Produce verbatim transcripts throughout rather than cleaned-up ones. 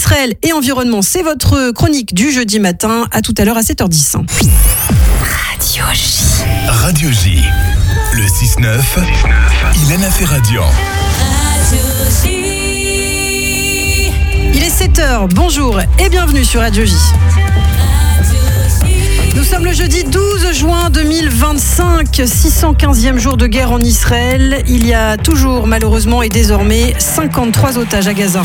Israël et environnement, c'est votre chronique du jeudi matin. À tout à l'heure à sept heures dix. Radio J. Radio J. Le six neuf. Ilana Ferradian. Radio J. Il est sept heures. Bonjour et bienvenue sur Radio J. Nous sommes le jeudi douze juin deux mille vingt-cinq, six cent quinzième jour de guerre en Israël. Il y a toujours, malheureusement et désormais, cinquante-trois otages à Gaza.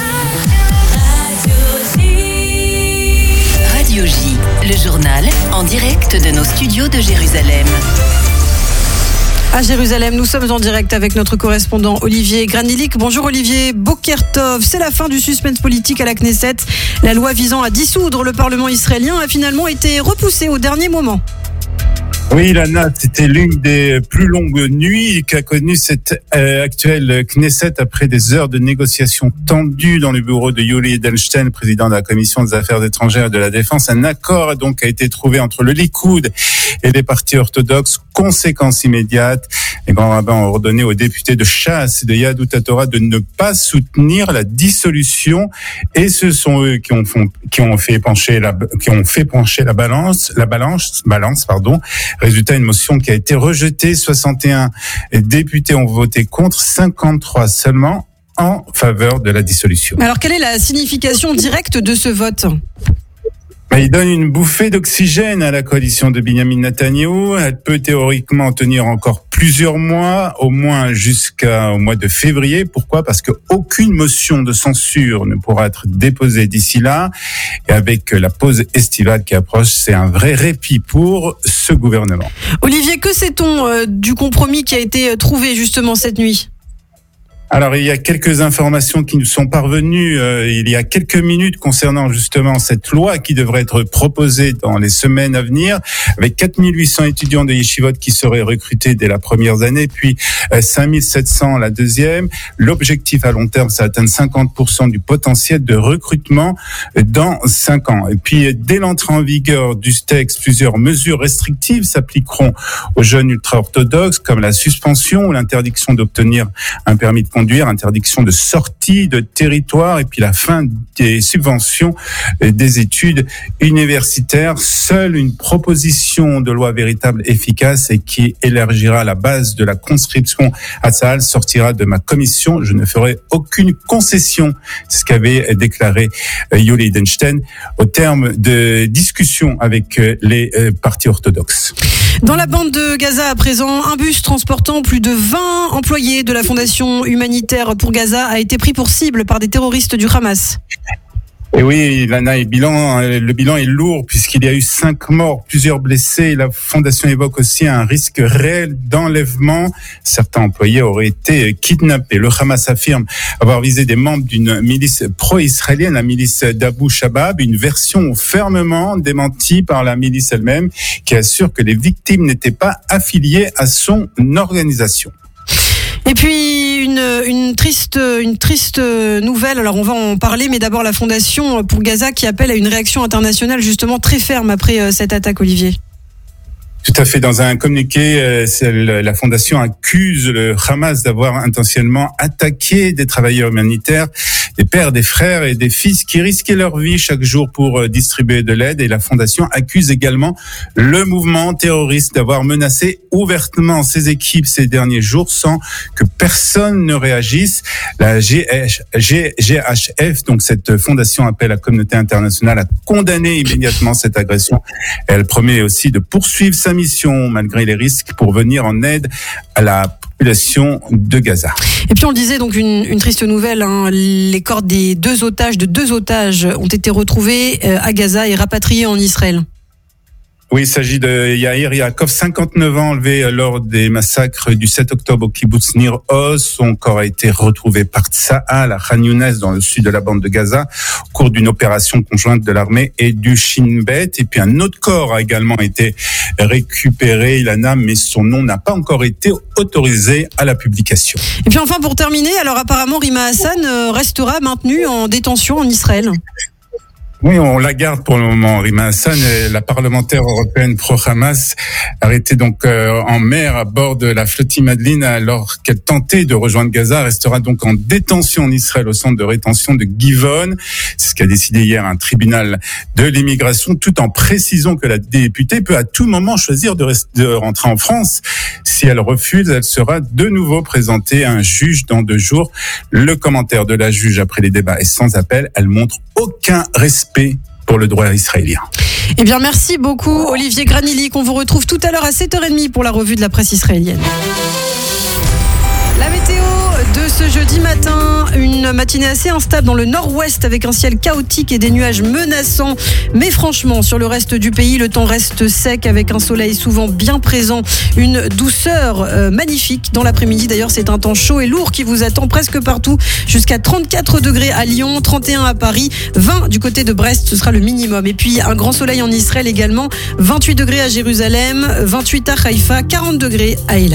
Radio J, le journal en direct de nos studios de Jérusalem. À Jérusalem, nous sommes en direct avec notre correspondant Olivier Granilik. Bonjour Olivier, Boker Tov. C'est la fin du suspense politique à la Knesset. La loi visant à dissoudre le Parlement israélien a finalement été repoussée au dernier moment. Oui, Lana, c'était l'une des plus longues nuits qu'a connue cette euh, actuelle Knesset après des heures de négociations tendues dans le bureau de Yuli Edelstein, président de la Commission des Affaires étrangères et de la Défense. Un accord donc a été trouvé entre le Likoud et les partis orthodoxes. Conséquence immédiate, les grands rabbins ont ordonné aux députés de Chasse et de Yahadut HaTorah de ne pas soutenir la dissolution, et ce sont eux qui ont, font, qui ont fait pencher la, qui ont fait pencher la balance, la balance, balance, pardon. Résultat, une motion qui a été rejetée. soixante et un députés ont voté contre, cinquante-trois seulement en faveur de la dissolution. Alors, quelle est la signification directe de ce vote ? Il donne une bouffée d'oxygène à la coalition de Binyamin Netanyahou. Elle peut théoriquement tenir encore plusieurs mois, au moins jusqu'au mois de février. Pourquoi ? Parce qu'aucune motion de censure ne pourra être déposée d'ici là. Et avec la pause estivale qui approche, c'est un vrai répit pour ce gouvernement. Olivier, que sait-on euh, du compromis qui a été trouvé justement cette nuit ? Alors, il y a quelques informations qui nous sont parvenues euh, il y a quelques minutes concernant justement cette loi qui devrait être proposée dans les semaines à venir, avec quatre mille huit cents étudiants de yeshivot qui seraient recrutés dès la première année, puis euh, cinq mille sept cents la deuxième. L'objectif à long terme, c'est d'atteindre cinquante pour cent du potentiel de recrutement dans cinq ans. Et puis, dès l'entrée en vigueur du texte, plusieurs mesures restrictives s'appliqueront aux jeunes ultra-orthodoxes, comme la suspension ou l'interdiction d'obtenir un permis de conduire, interdiction de sortie de territoire, et puis la fin des subventions des études universitaires. Seule une proposition de loi véritable, efficace et qui élargira la base de la conscription à Tsahal sortira de ma commission. Je ne ferai aucune concession. C'est ce qu'avait déclaré Yuli Edelstein au terme de discussions avec les partis orthodoxes. Dans la bande de Gaza à présent, un bus transportant plus de vingt employés de la Fondation humanitaire pour Gaza a été pris pour cible par des terroristes du Hamas. Et oui, Lana, et bilan, le bilan est lourd puisqu'il y a eu cinq morts, plusieurs blessés. La Fondation évoque aussi un risque réel d'enlèvement. Certains employés auraient été kidnappés. Le Hamas affirme avoir visé des membres d'une milice pro-israélienne, la milice d'Abu Shabab, une version fermement démentie par la milice elle-même qui assure que les victimes n'étaient pas affiliées à son organisation. Et puis une, une triste, une triste nouvelle. Alors on va en parler, mais d'abord la Fondation pour Gaza qui appelle à une réaction internationale justement très ferme après cette attaque, Olivier. Tout à fait. Dans un communiqué, la Fondation accuse le Hamas d'avoir intentionnellement attaqué des travailleurs humanitaires, des pères, des frères et des fils qui risquaient leur vie chaque jour pour distribuer de l'aide. Et la Fondation accuse également le mouvement terroriste d'avoir menacé ouvertement ses équipes ces derniers jours sans que personne ne réagisse. La G H F, donc cette fondation, appelle la communauté internationale à condamner immédiatement cette agression. Elle promet aussi de poursuivre sa mission malgré les risques pour venir en aide à la population de Gaza. Et puis on le disait, donc une, une triste nouvelle, hein, les corps des deux otages, de deux otages ont été retrouvés à Gaza et rapatriés en Israël. Oui, il s'agit de Yair Yaakov, cinquante-neuf ans, enlevé lors des massacres du sept octobre au kibbutz Nir Oz. Son corps a été retrouvé par Tsahal à Khan Younes, dans le sud de la bande de Gaza, au cours d'une opération conjointe de l'armée et du Shin Bet. Et puis un autre corps a également été récupéré, Ilana, mais son nom n'a pas encore été autorisé à la publication. Et puis enfin, pour terminer, alors apparemment Rima Hassan restera maintenue en détention en Israël. Oui, on la garde pour le moment, Rima Hassan, la parlementaire européenne pro-Hamas, arrêtée donc euh, en mer à bord de la flottille Madeleine alors qu'elle tentait de rejoindre Gaza, restera donc en détention en Israël au centre de rétention de Givon. C'est ce qu'a décidé hier un tribunal de l'immigration, tout en précisant que la députée peut à tout moment choisir de, rester, de rentrer en France. Si elle refuse, elle sera de nouveau présentée à un juge dans deux jours. Le commentaire de la juge après les débats est sans appel. Elle montre aucun respect pour le droit israélien. Eh bien, merci beaucoup, Olivier Granillic. On vous retrouve tout à l'heure à sept heures trente pour la revue de la presse israélienne. La météo de ce jeudi matin, une matinée assez instable dans le nord-ouest avec un ciel chaotique et des nuages menaçants. Mais franchement, sur le reste du pays, le temps reste sec avec un soleil souvent bien présent. Une douceur euh, magnifique dans l'après-midi. D'ailleurs, c'est un temps chaud et lourd qui vous attend presque partout. Jusqu'à trente-quatre degrés à Lyon, trente et un à Paris, vingt du côté de Brest, ce sera le minimum. Et puis, un grand soleil en Israël également. vingt-huit degrés à Jérusalem, vingt-huit à Haïfa, quarante degrés à Eilat.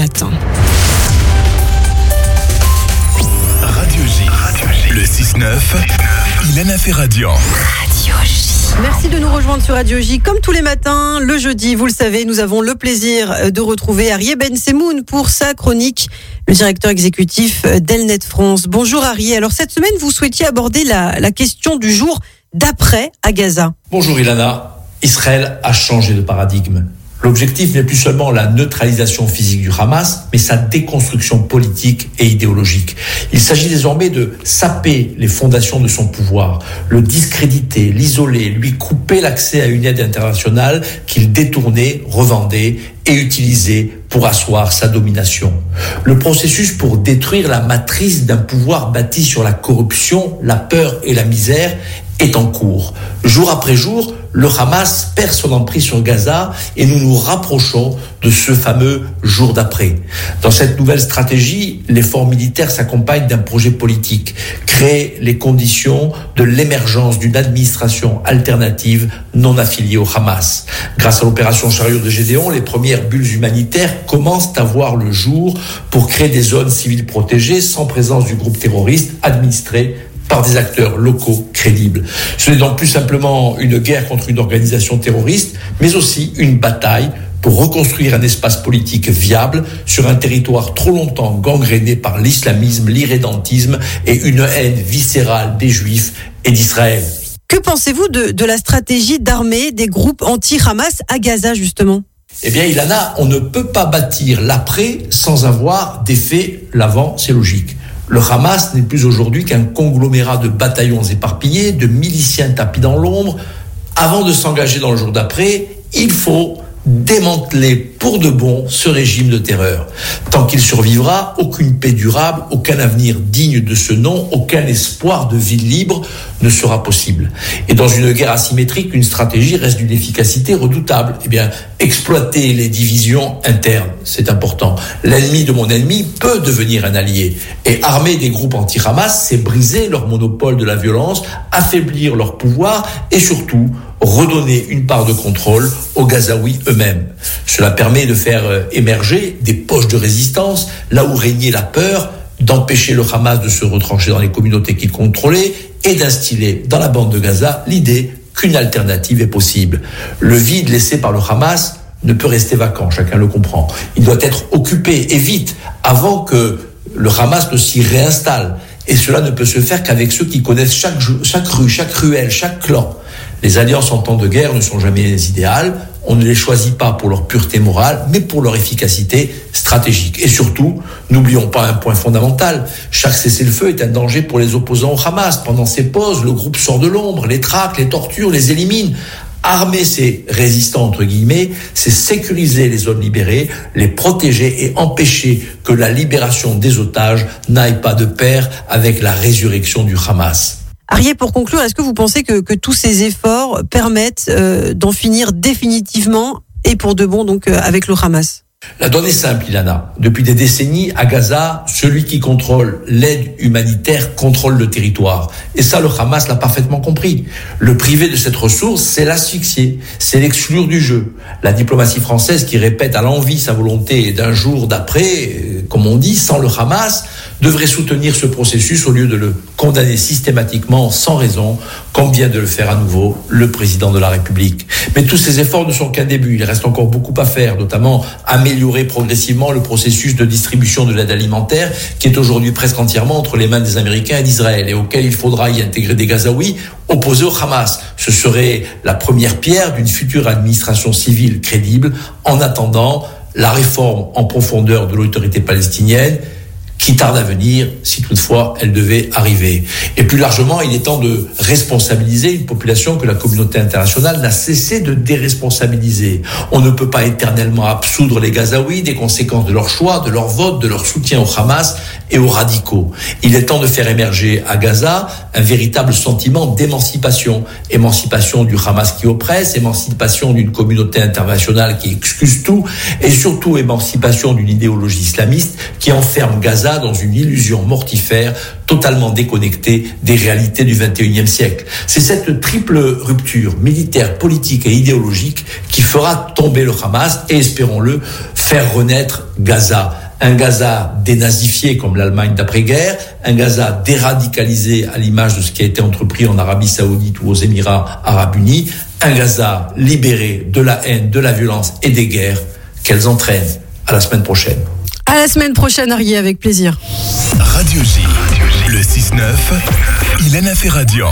Radio J, le six neuf, Ilana Ferradian. Radio J. Merci de nous rejoindre sur Radio J. Comme tous les matins, le jeudi, vous le savez, nous avons le plaisir de retrouver Arié Ben Semoun pour sa chronique, le directeur exécutif d'Elnet France. Bonjour Arié. Alors cette semaine, vous souhaitiez aborder la, la question du jour d'après à Gaza. Bonjour Ilana. Israël a changé de paradigme. L'objectif n'est plus seulement la neutralisation physique du Hamas, mais sa déconstruction politique et idéologique. Il s'agit désormais de saper les fondations de son pouvoir, le discréditer, l'isoler, lui couper l'accès à une aide internationale qu'il détournait, revendait et utilisait pour asseoir sa domination. Le processus pour détruire la matrice d'un pouvoir bâti sur la corruption, la peur et la misère est en cours. Jour après jour, le Hamas perd son emprise sur Gaza et nous nous rapprochons de ce fameux jour d'après. Dans cette nouvelle stratégie, l'effort militaire s'accompagne d'un projet politique, créer les conditions de l'émergence d'une administration alternative non affiliée au Hamas. Grâce à l'opération Chariot de Gédéon, les premières bulles humanitaires commencent à voir le jour pour créer des zones civiles protégées sans présence du groupe terroriste administré par des acteurs locaux crédibles. Ce n'est donc plus simplement une guerre contre une organisation terroriste, mais aussi une bataille pour reconstruire un espace politique viable sur un territoire trop longtemps gangréné par l'islamisme, l'irrédentisme et une haine viscérale des Juifs et d'Israël. Que pensez-vous de, de la stratégie d'armée des groupes anti-Hamas à Gaza, justement ? Eh bien, Ilana, on ne peut pas bâtir l'après sans avoir défait l'avant, c'est logique. Le Hamas n'est plus aujourd'hui qu'un conglomérat de bataillons éparpillés, de miliciens tapis dans l'ombre. Avant de s'engager dans le jour d'après, il faut démanteler pour de bon ce régime de terreur. Tant qu'il survivra, aucune paix durable, aucun avenir digne de ce nom, aucun espoir de vie libre ne sera possible. Et dans une guerre asymétrique, une stratégie reste d'une efficacité redoutable. Eh bien, exploiter les divisions internes, c'est important. L'ennemi de mon ennemi peut devenir un allié. Et armer des groupes anti-Hamas, c'est briser leur monopole de la violence, affaiblir leur pouvoir et surtout redonner une part de contrôle aux Gazaouis eux-mêmes. Cela permet de faire émerger des poches de résistance, là où régnait la peur, d'empêcher le Hamas de se retrancher dans les communautés qu'il contrôlait et d'instiller dans la bande de Gaza l'idée qu'une alternative est possible. Le vide laissé par le Hamas ne peut rester vacant, chacun le comprend. Il doit être occupé et vite, avant que le Hamas ne s'y réinstalle. Et cela ne peut se faire qu'avec ceux qui connaissent chaque, chaque rue, chaque ruelle, chaque clan. Les alliances en temps de guerre ne sont jamais idéales. On ne les choisit pas pour leur pureté morale, mais pour leur efficacité stratégique. Et surtout, n'oublions pas un point fondamental. Chaque cessez-le-feu est un danger pour les opposants au Hamas. Pendant ces pauses, le groupe sort de l'ombre, les traque, les torture, les élimine. Armer ces résistants, entre guillemets, c'est sécuriser les zones libérées, les protéger et empêcher que la libération des otages n'aille pas de pair avec la résurrection du Hamas. Arié, pour conclure, est-ce que vous pensez que, que tous ces efforts permettent euh, d'en finir définitivement et pour de bon donc euh, avec le Hamas ? La donne est simple, Ilana. Depuis des décennies, à Gaza, celui qui contrôle l'aide humanitaire contrôle le territoire. Et ça, le Hamas l'a parfaitement compris. Le priver de cette ressource, c'est l'asphyxier, c'est l'exclure du jeu. La diplomatie française qui répète à l'envi sa volonté d'un jour d'après, comme on dit, sans le Hamas, devrait soutenir ce processus au lieu de le condamner systématiquement, sans raison, comme vient de le faire à nouveau le président de la République. Mais tous ces efforts ne sont qu'un début. Il reste encore beaucoup à faire, notamment améliorer progressivement le processus de distribution de l'aide alimentaire qui est aujourd'hui presque entièrement entre les mains des Américains et d'Israël et auquel il faudra y intégrer des Gazaouis opposés au Hamas. Ce serait la première pierre d'une future administration civile crédible en attendant la réforme en profondeur de l'autorité palestinienne qui tarde à venir, si toutefois elle devait arriver. Et plus largement, il est temps de responsabiliser une population que la communauté internationale n'a cessé de déresponsabiliser. On ne peut pas éternellement absoudre les Gazaouis des conséquences de leur choix, de leur vote, de leur soutien au Hamas et aux radicaux. Il est temps de faire émerger à Gaza un véritable sentiment d'émancipation. Émancipation du Hamas qui oppresse, émancipation d'une communauté internationale qui excuse tout, et surtout émancipation d'une idéologie islamiste qui enferme Gaza dans une illusion mortifère, totalement déconnectée des réalités du vingt et unième siècle. C'est cette triple rupture militaire, politique et idéologique qui fera tomber le Hamas et, espérons-le, faire renaître Gaza. Un Gaza dénazifié comme l'Allemagne d'après-guerre, un Gaza déradicalisé à l'image de ce qui a été entrepris en Arabie Saoudite ou aux Émirats Arabes Unis, un Gaza libéré de la haine, de la violence et des guerres qu'elles entraînent. À la semaine prochaine. À la semaine prochaine, Arié, avec plaisir. Radio J, le six neuf, Ilana Ferradian.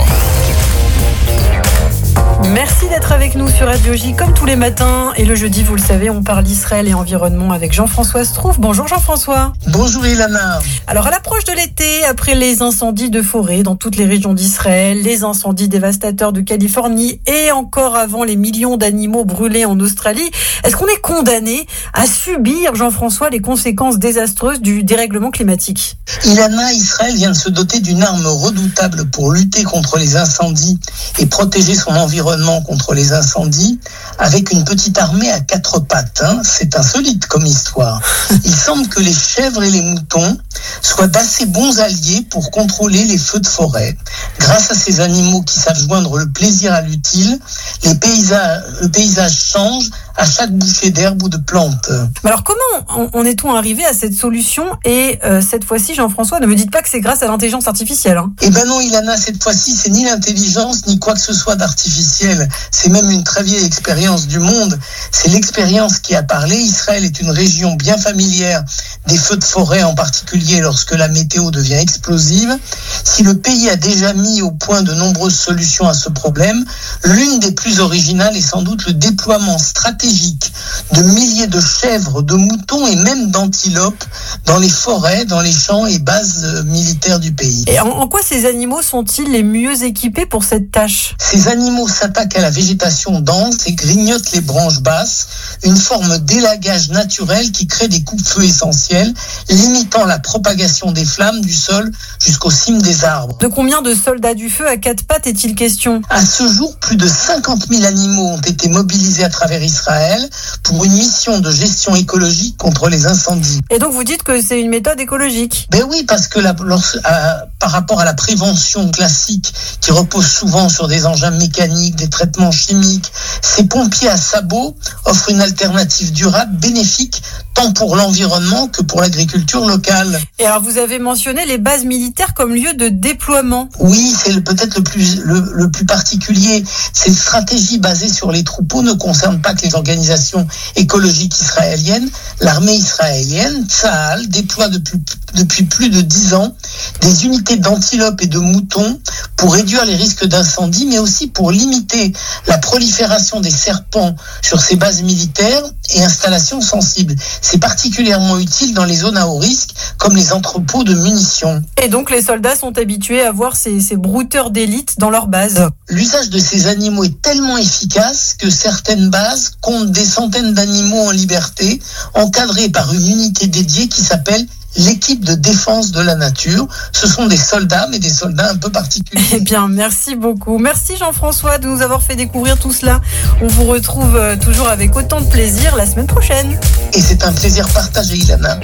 Merci d'être avec nous sur Radio J comme tous les matins. Et le jeudi, vous le savez, on parle Israël et environnement avec Jean-François Strouf. Bonjour Jean-François. Bonjour Ilana. Alors à l'approche de l'été, après les incendies de forêt dans toutes les régions d'Israël, les incendies dévastateurs de Californie et encore avant les millions d'animaux brûlés en Australie, est-ce qu'on est condamné à subir, Jean-François, les conséquences désastreuses du dérèglement climatique ? Ilana, Israël vient de se doter d'une arme redoutable pour lutter contre les incendies et protéger son environnement contre les incendies, avec une petite armée à quatre pattes. Hein. C'est insolite comme histoire. Il semble que les chèvres et les moutons soient d'assez bons alliés pour contrôler les feux de forêt. Grâce à ces animaux qui savent joindre le plaisir à l'utile, les paysages, le paysage change à chaque bouchée d'herbe ou de plante. Mais alors comment en est-on arrivé à cette solution ? Et euh, cette fois-ci, Jean-François, ne me dites pas que c'est grâce à l'intelligence artificielle. Hein. Eh ben non, Ilana, cette fois-ci, c'est ni l'intelligence, ni quoi que ce soit d'artificiel. C'est même une très vieille expérience du monde. C'est l'expérience qui a parlé. Israël est une région bien familière des feux de forêt, en particulier lorsque la météo devient explosive. Si le pays a déjà mis au point de nombreuses solutions à ce problème, l'une des plus originales est sans doute le déploiement stratégique de milliers de chèvres, de moutons et même d'antilopes dans les forêts, dans les champs et bases militaires du pays. Et en, en quoi ces animaux sont-ils les mieux équipés pour cette tâche ? Ces animaux s'attaquent à la végétation dense et grignotent les branches basses, une forme d'élagage naturel qui crée des coupe-feux essentiels, limitant la propagation des flammes du sol jusqu'aux cimes des arbres. De combien de soldats du feu à quatre pattes est-il question ? À ce jour, plus de cinquante mille animaux ont été mobilisés à travers Israël pour une mission de gestion écologique contre les incendies. Et donc vous dites que c'est une méthode écologique ? Ben oui, parce que la, lorsque, à, par rapport à la prévention classique qui repose souvent sur des engins mécaniques, des traitements chimiques, ces pompiers à sabots offrent une alternative durable, bénéfique, tant pour l'environnement que pour l'agriculture locale. Et alors vous avez mentionné les bases militaires comme lieu de déploiement. Oui, c'est le, peut-être le plus, le, le plus particulier. Cette stratégie basée sur les troupeaux ne concerne pas que les organisations écologiques israéliennes. L'armée israélienne, Tsahal, déploie depuis, depuis plus de dix ans des unités d'antilopes et de moutons pour réduire les risques d'incendie, mais aussi pour limiter la prolifération des serpents sur ces bases militaires et installations sensibles. C'est particulièrement utile dans les zones à haut risque, comme les entrepôts de munitions. Et donc les soldats sont habitués à voir ces, ces brouteurs d'élite dans leurs bases. L'usage de ces animaux est tellement efficace que certaines bases comptent des centaines d'animaux en liberté, encadrés par une unité dédiée qui s'appelle l'équipe de défense de la nature. Ce sont des soldats, mais des soldats un peu particuliers. Eh bien, merci beaucoup. Merci Jean-François de nous avoir fait découvrir tout cela. On vous retrouve toujours avec autant de plaisir la semaine prochaine. Et c'est un plaisir partagé, Ilana.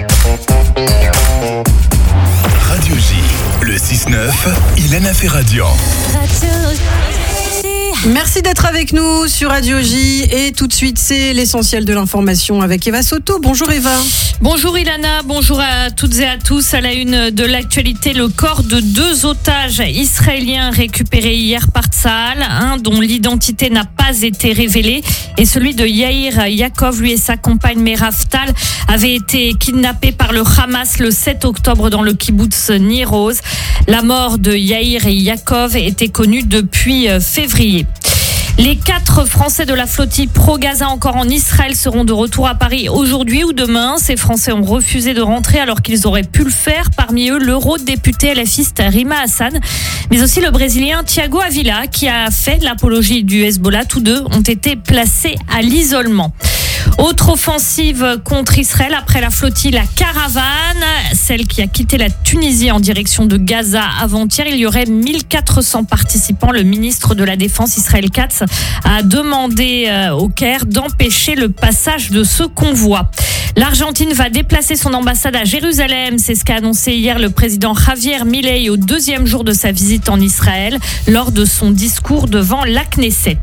Radio J, le six neuf, Ilana Ferradian. Radio J. Merci d'être avec nous sur Radio J. Et tout de suite, c'est l'essentiel de l'information avec Eva Soto. Bonjour Eva. Bonjour Ilana, bonjour à toutes et à tous. À la une de l'actualité, le corps de deux otages israéliens récupérés hier par Tsahal, un dont l'identité n'a pas été révélée, et celui de Yair Yaakov, lui et sa compagne Merav Tal, avaient été kidnappés par le Hamas le sept octobre dans le kibboutz Nir Oz. La mort de Yair et Yaakov était connue depuis février. Les quatre Français de la flottille pro-Gaza encore en Israël seront de retour à Paris aujourd'hui ou demain. Ces Français ont refusé de rentrer alors qu'ils auraient pu le faire. Parmi eux, l'eurodéputé LFiste Rima Hassan, mais aussi le Brésilien Thiago Avila qui a fait l'apologie du Hezbollah. Tous deux ont été placés à l'isolement. Autre offensive contre Israël après la flottille, la Caravane, celle qui a quitté la Tunisie en direction de Gaza avant-hier. Il y aurait mille quatre cents participants. Le ministre de la Défense, Israël Katz, a demandé au Caire d'empêcher le passage de ce convoi. L'Argentine va déplacer son ambassade à Jérusalem. C'est ce qu'a annoncé hier le président Javier Milei au deuxième jour de sa visite en Israël lors de son discours devant la Knesset.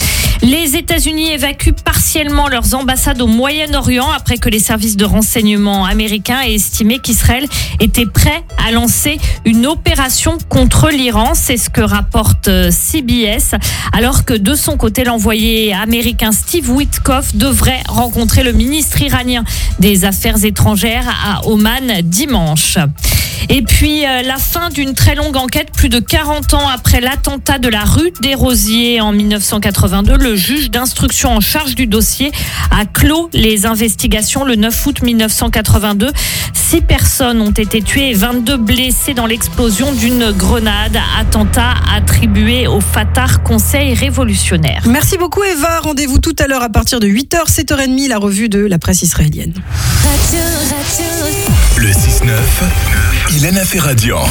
Les États-Unis évacuent partiellement leurs ambassades au Moyen-Orient après que les services de renseignement américains aient estimé qu'Israël était prêt à lancer une opération contre l'Iran. C'est ce que rapporte C B S. Alors que de son côté, l'envoyé américain Steve Witkoff devrait rencontrer le ministre iranien des Affaires étrangères à Oman dimanche. Et puis euh, la fin d'une très longue enquête, plus de quarante ans après l'attentat de la rue des Rosiers en dix-neuf cent quatre-vingt-deux, le juge d'instruction en charge du dossier a clos les investigations le neuf août dix-neuf cent quatre-vingt-deux. Six personnes ont été tuées et vingt-deux blessées dans l'explosion d'une grenade, attentat attribué au Fatah Conseil révolutionnaire. Merci beaucoup Eva, rendez-vous tout à l'heure à partir de huit heures, sept heures trente, la revue de la presse israélienne. Le six neuf, Ilana Ferradian.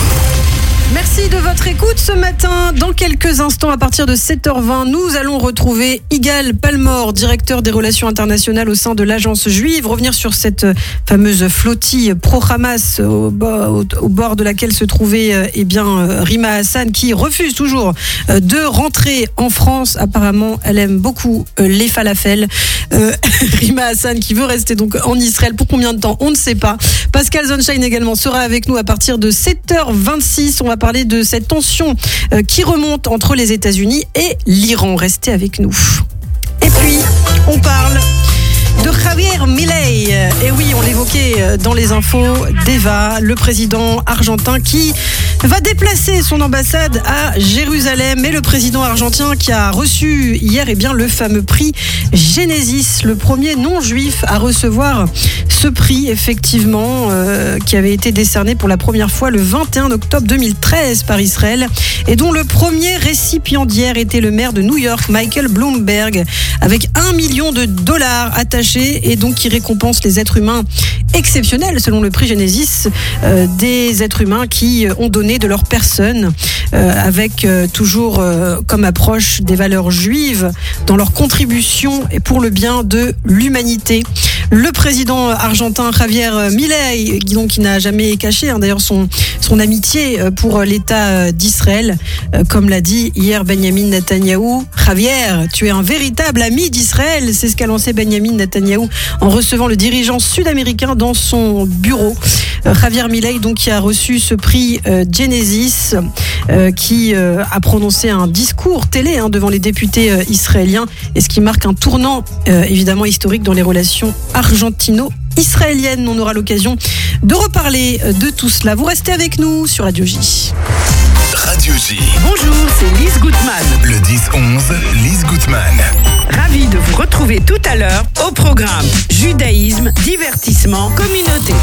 Merci de votre écoute ce matin. Dans quelques instants, à partir de sept heures vingt, nous allons retrouver Igal Palmore, directeur des relations internationales au sein de l'agence juive. Revenir sur cette fameuse flottille pro-Hamas au, au, au bord de laquelle se trouvait eh bien, Rima Hassan, qui refuse toujours de rentrer en France. Apparemment, elle aime beaucoup les falafels. Euh, Rima Hassan qui veut rester donc en Israël. Pour combien de temps? On ne sait pas. Pascal Zonshine également sera avec nous à partir de sept heures vingt-six. On va parler de cette tension qui remonte entre les États-Unis et l'Iran. Restez avec nous. Et puis, on parle de Javier Milei. Et oui, on l'évoquait dans les infos d'Eva, le président argentin qui va déplacer son ambassade à Jérusalem. Et le président argentin qui a reçu hier eh bien, le fameux prix Genesis, le premier non-juif à recevoir ce prix, effectivement, euh, qui avait été décerné pour la première fois le vingt et un octobre deux mille treize par Israël et dont le premier récipiendaire était le maire de New York, Michael Bloomberg, avec un million de dollars attachés et donc qui récompense les êtres humains exceptionnels, selon le prix Genesis, euh, des êtres humains qui ont donné de leur personne euh, avec euh, toujours euh, comme approche des valeurs juives dans leur contribution et pour le bien de l'humanité. Le président argentin Javier Milei, donc, qui n'a jamais caché hein, d'ailleurs son, son amitié pour l'État d'Israël, euh, comme l'a dit hier Benjamin Netanyahou. Javier, tu es un véritable ami d'Israël, c'est ce qu'a lancé Benjamin Netanyahou en recevant le dirigeant sud-américain dans son bureau. Euh, Javier Milei, donc, qui a reçu ce prix euh, Genesis, euh, qui euh, a prononcé un discours télé hein, devant les députés euh, israéliens, et ce qui marque un tournant euh, évidemment historique dans les relations argentino-israéliennes. On aura l'occasion de reparler de tout cela. Vous restez avec nous sur Radio J. Radio J. Bonjour, c'est Lise Gutmann. Le dix onze, Lise Gutmann. Ravie de vous retrouver tout à l'heure au programme Judaïsme, divertissement, communauté.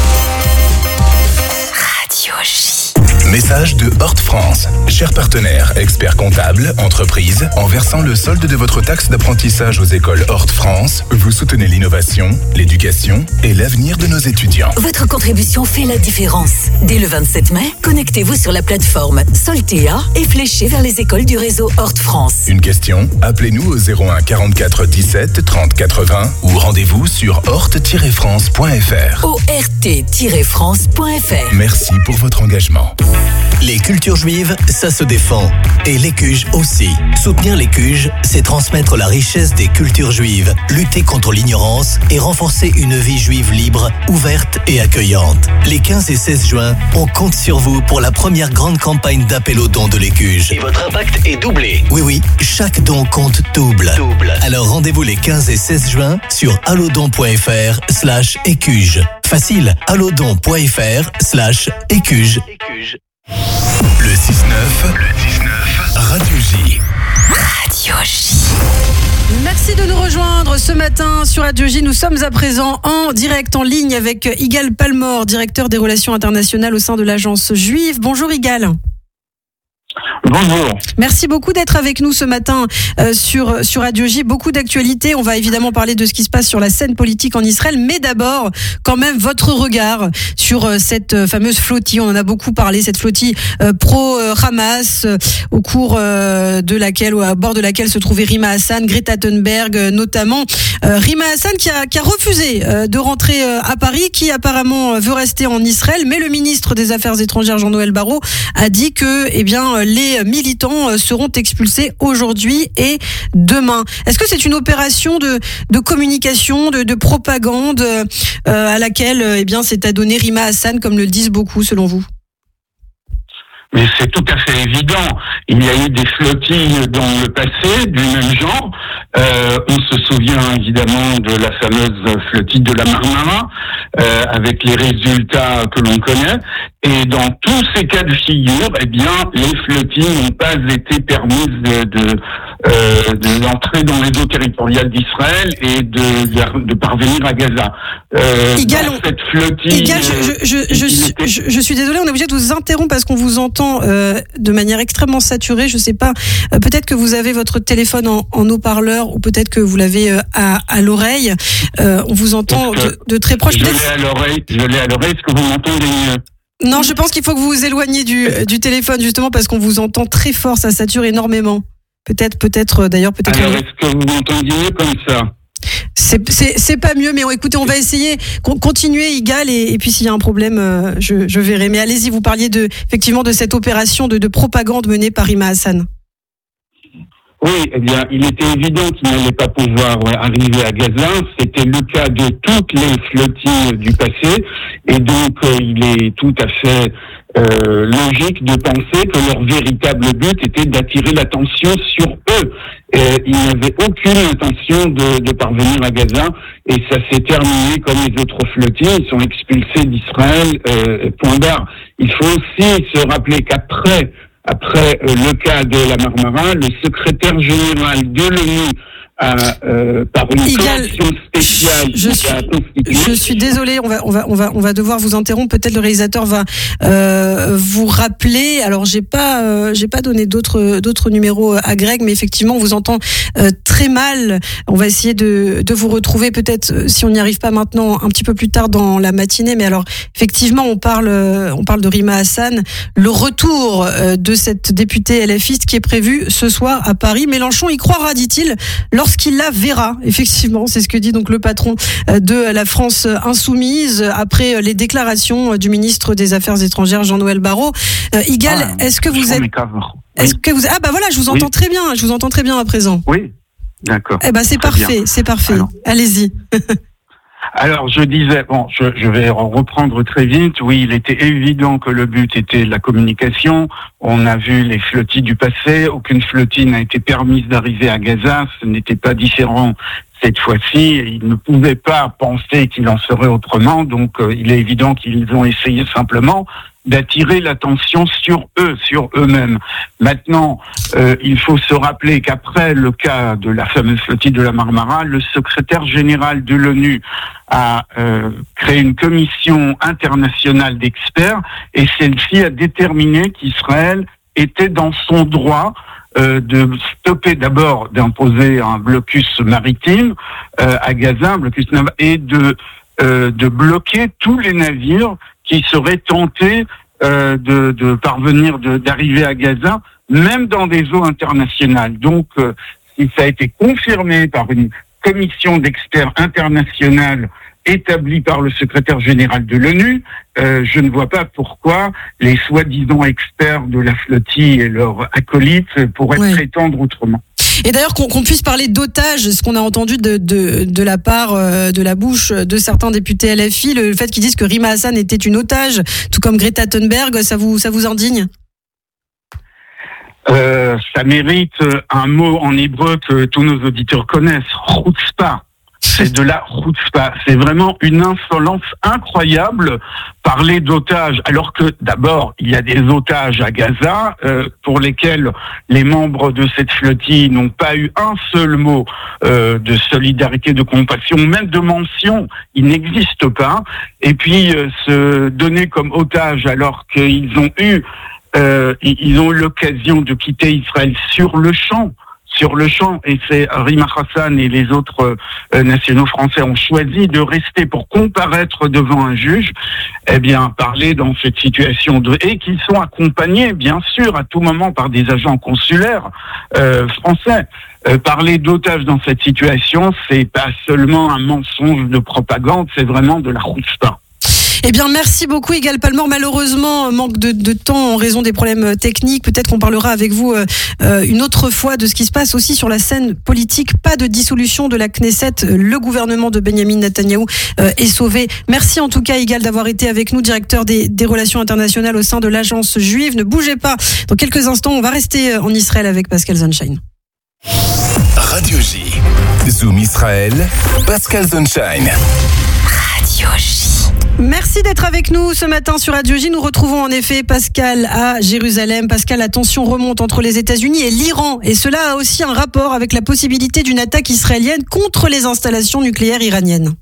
Radio J. Message de Hort France. Chers partenaires, experts comptables, entreprises, en versant le solde de votre taxe d'apprentissage aux écoles Hort France, vous soutenez l'innovation, l'éducation et l'avenir de nos étudiants. Votre contribution fait la différence. Dès le vingt-sept mai, connectez-vous sur la plateforme Soltea et fléchez vers les écoles du réseau Hort France. Une question? Appelez-nous au zéro un quarante-quatre dix-sept trente quatre-vingts ou rendez-vous sur hort tiret france point f r. O R T tiret france point f r. Merci pour votre engagement. Les cultures juives, ça se défend. Et l'Écuge aussi. Soutenir l'Écuge, c'est transmettre la richesse des cultures juives, lutter contre l'ignorance et renforcer une vie juive libre, ouverte et accueillante. Les quinze et seize juin, on compte sur vous pour la première grande campagne d'appel aux dons de l'Écuge. Et votre impact est doublé. Oui, oui, chaque don compte double. Double. Alors rendez-vous les quinze et seize juin sur allodon.fr slash écuge. Facile, allodon.fr slash écuge. Le six neuf, le dix-neuf, Radio J. Radio J. Merci de nous rejoindre ce matin sur Radio J. Nous sommes à présent en direct, en ligne avec Igal Palmore, directeur des relations internationales au sein de l'agence juive. Bonjour Igal. Bonjour. Merci beaucoup d'être avec nous ce matin euh, sur, sur Radio J. Beaucoup d'actualités. On va évidemment parler de ce qui se passe sur la scène politique en Israël. Mais d'abord, quand même, votre regard sur euh, cette fameuse flottille. On en a beaucoup parlé, cette flottille euh, pro-Hamas, euh, au cours euh, de laquelle, ou à bord de laquelle se trouvait Rima Hassan, Greta Thunberg euh, notamment. Euh, Rima Hassan qui a, qui a refusé euh, de rentrer euh, à Paris, qui apparemment veut rester en Israël. Mais le ministre des Affaires étrangères, Jean-Noël Barrot, a dit que eh bien, les militants seront expulsés aujourd'hui et demain. Est-ce que c'est une opération de, de communication, de, de propagande euh, à laquelle eh bien, s'est adonné Rima Hassan, comme le disent beaucoup, selon vous ? Mais c'est tout à fait évident. Il y a eu des flottilles dans le passé du même genre. Euh, on se souvient évidemment de la fameuse flottille de la Marmara, euh, avec les résultats que l'on connaît. Et dans tous ces cas de figure, eh bien, les flottilles n'ont pas été permises de, de, euh, de l'entrée dans les eaux territoriales d'Israël et de, de, de parvenir à Gaza. Euh, Igal, dans cette flottille, Igal, je, je, je, je, était... je, je suis désolée, on est obligé de vous interrompre parce qu'on vous entend euh, de manière extrêmement saturée. Je sais pas, euh, peut-être que vous avez votre téléphone en, en haut-parleur ou peut-être que vous l'avez euh, à, à l'oreille. Euh, on vous entend de, de très proche. Je l'ai à l'oreille. Je l'ai à l'oreille. Est-ce que vous m'entendez mieux ? Non, je pense qu'il faut que vous vous éloigniez du, du téléphone justement parce qu'on vous entend très fort, ça sature énormément. Peut-être, peut-être, d'ailleurs, peut-être. Alors, est-ce que vous m'entendez mieux comme ça ? C'est, c'est, c'est pas mieux, mais écoutez, on va essayer. Continuez, Igal, et, et puis s'il y a un problème, euh, je, je verrai. Mais allez-y, vous parliez de, effectivement de cette opération de, de propagande menée par Rima Hassan. Oui, eh bien, il était évident qu'il n'allait pas pouvoir arriver à Gaza. C'était le cas de toutes les flottilles du passé. Et donc, euh, il est tout à fait euh, logique de penser que leur véritable but était d'attirer l'attention sur eux. Et ils n'avaient aucune intention de, de parvenir à Gaza. Et ça s'est terminé comme les autres flottilles. Ils sont expulsés d'Israël, euh, point barre. Il faut aussi se rappeler qu'après Après euh, le cas de la Marmara, le secrétaire général de l'ONU a, euh, par une Igal, commission spéciale, je suis, je suis désolée, on va, on va, on va, on va devoir vous interrompre. Peut-être le réalisateur va euh, vous rappeler. Alors j'ai pas, euh, j'ai pas donné d'autres, d'autres numéros à Greg, mais effectivement on vous entend euh, très mal. On va essayer de, de vous retrouver peut-être si on n'y arrive pas maintenant, un petit peu plus tard dans la matinée. Mais alors effectivement on parle, on parle de Rima Hassan, le retour de cette députée LFiste qui est prévu ce soir à Paris. Mélenchon y croira, dit-il, lorsqu'il la verra. Effectivement, c'est ce que dit donc le patron de la France insoumise après les déclarations du ministre des Affaires étrangères Jean-Noël Barrot. Euh, Igal, ah, est-ce que vous êtes, est-ce que vous, ah bah voilà, je vous entends oui. très bien, je vous entends très bien à présent. Oui, d'accord. Eh ben c'est très parfait, bien. c'est parfait. Alors. Allez-y. Alors, je disais, bon, je, je vais reprendre très vite. Oui, il était évident que le but était la communication. On a vu les flottilles du passé. Aucune flottille n'a été permise d'arriver à Gaza. Ce n'était pas différent cette fois-ci. Ils ne pouvaient pas penser qu'il en serait autrement. Donc, euh, il est évident qu'ils ont essayé simplement d'attirer l'attention sur eux, sur eux-mêmes. Maintenant, euh, il faut se rappeler qu'après le cas de la fameuse flottille de la Marmara, le secrétaire général de l'ONU a euh, créé une commission internationale d'experts et celle-ci a déterminé qu'Israël était dans son droit euh, de stopper d'abord, d'imposer un blocus maritime euh, à Gaza, un blocus naval, et de, euh, de bloquer tous les navires qui seraient tentés euh, de, de parvenir, de, d'arriver à Gaza, même dans des eaux internationales. Donc, euh, si ça a été confirmé par une commission d'experts internationale établie par le secrétaire général de l'ONU, euh, je ne vois pas pourquoi les soi-disant experts de la flottille et leurs acolytes pourraient ouais. prétendre autrement. Et d'ailleurs qu'on, qu'on puisse parler d'otages, ce qu'on a entendu de, de, de la part euh, de la bouche de certains députés L F I, le, le fait qu'ils disent que Rima Hassan était une otage, tout comme Greta Thunberg, ça vous, ça vous indigne ? Euh, ça mérite un mot en hébreu que tous nos auditeurs connaissent, chutzpah. C'est de la chutzpah. C'est vraiment une insolence incroyable, parler d'otages, alors que d'abord, il y a des otages à Gaza, euh, pour lesquels les membres de cette flottille n'ont pas eu un seul mot euh, de solidarité, de compassion, même de mention. Il n'existe pas. Et puis, euh, se donner comme otage alors qu'ils ont eu Euh, ils ont eu l'occasion de quitter Israël sur le champ, sur le champ, et c'est Rima Hassan et les autres euh, nationaux français ont choisi de rester pour comparaître devant un juge. Eh bien, parler dans cette situation de et qu'ils sont accompagnés, bien sûr, à tout moment par des agents consulaires euh, français. Euh, parler d'otages dans cette situation, c'est pas seulement un mensonge de propagande, c'est vraiment de la chutzpah. Eh bien, merci beaucoup, Yigal Palmore. Malheureusement, manque de, de temps en raison des problèmes techniques. Peut-être qu'on parlera avec vous euh, une autre fois de ce qui se passe aussi sur la scène politique. Pas de dissolution de la Knesset. Le gouvernement de Benyamin Netanyahou euh, est sauvé. Merci en tout cas, Yigal, d'avoir été avec nous, directeur des, des relations internationales au sein de l'agence juive. Ne bougez pas. Dans quelques instants, on va rester en Israël avec Pascal Sunshine. Radio J. Zoom Israël. Pascal Sunshine. Radio J. Merci d'être avec nous ce matin sur Radio J. Nous retrouvons en effet Pascal à Jérusalem. Pascal, la tension remonte entre les États-Unis et l'Iran. Et cela a aussi un rapport avec la possibilité d'une attaque israélienne contre les installations nucléaires iraniennes.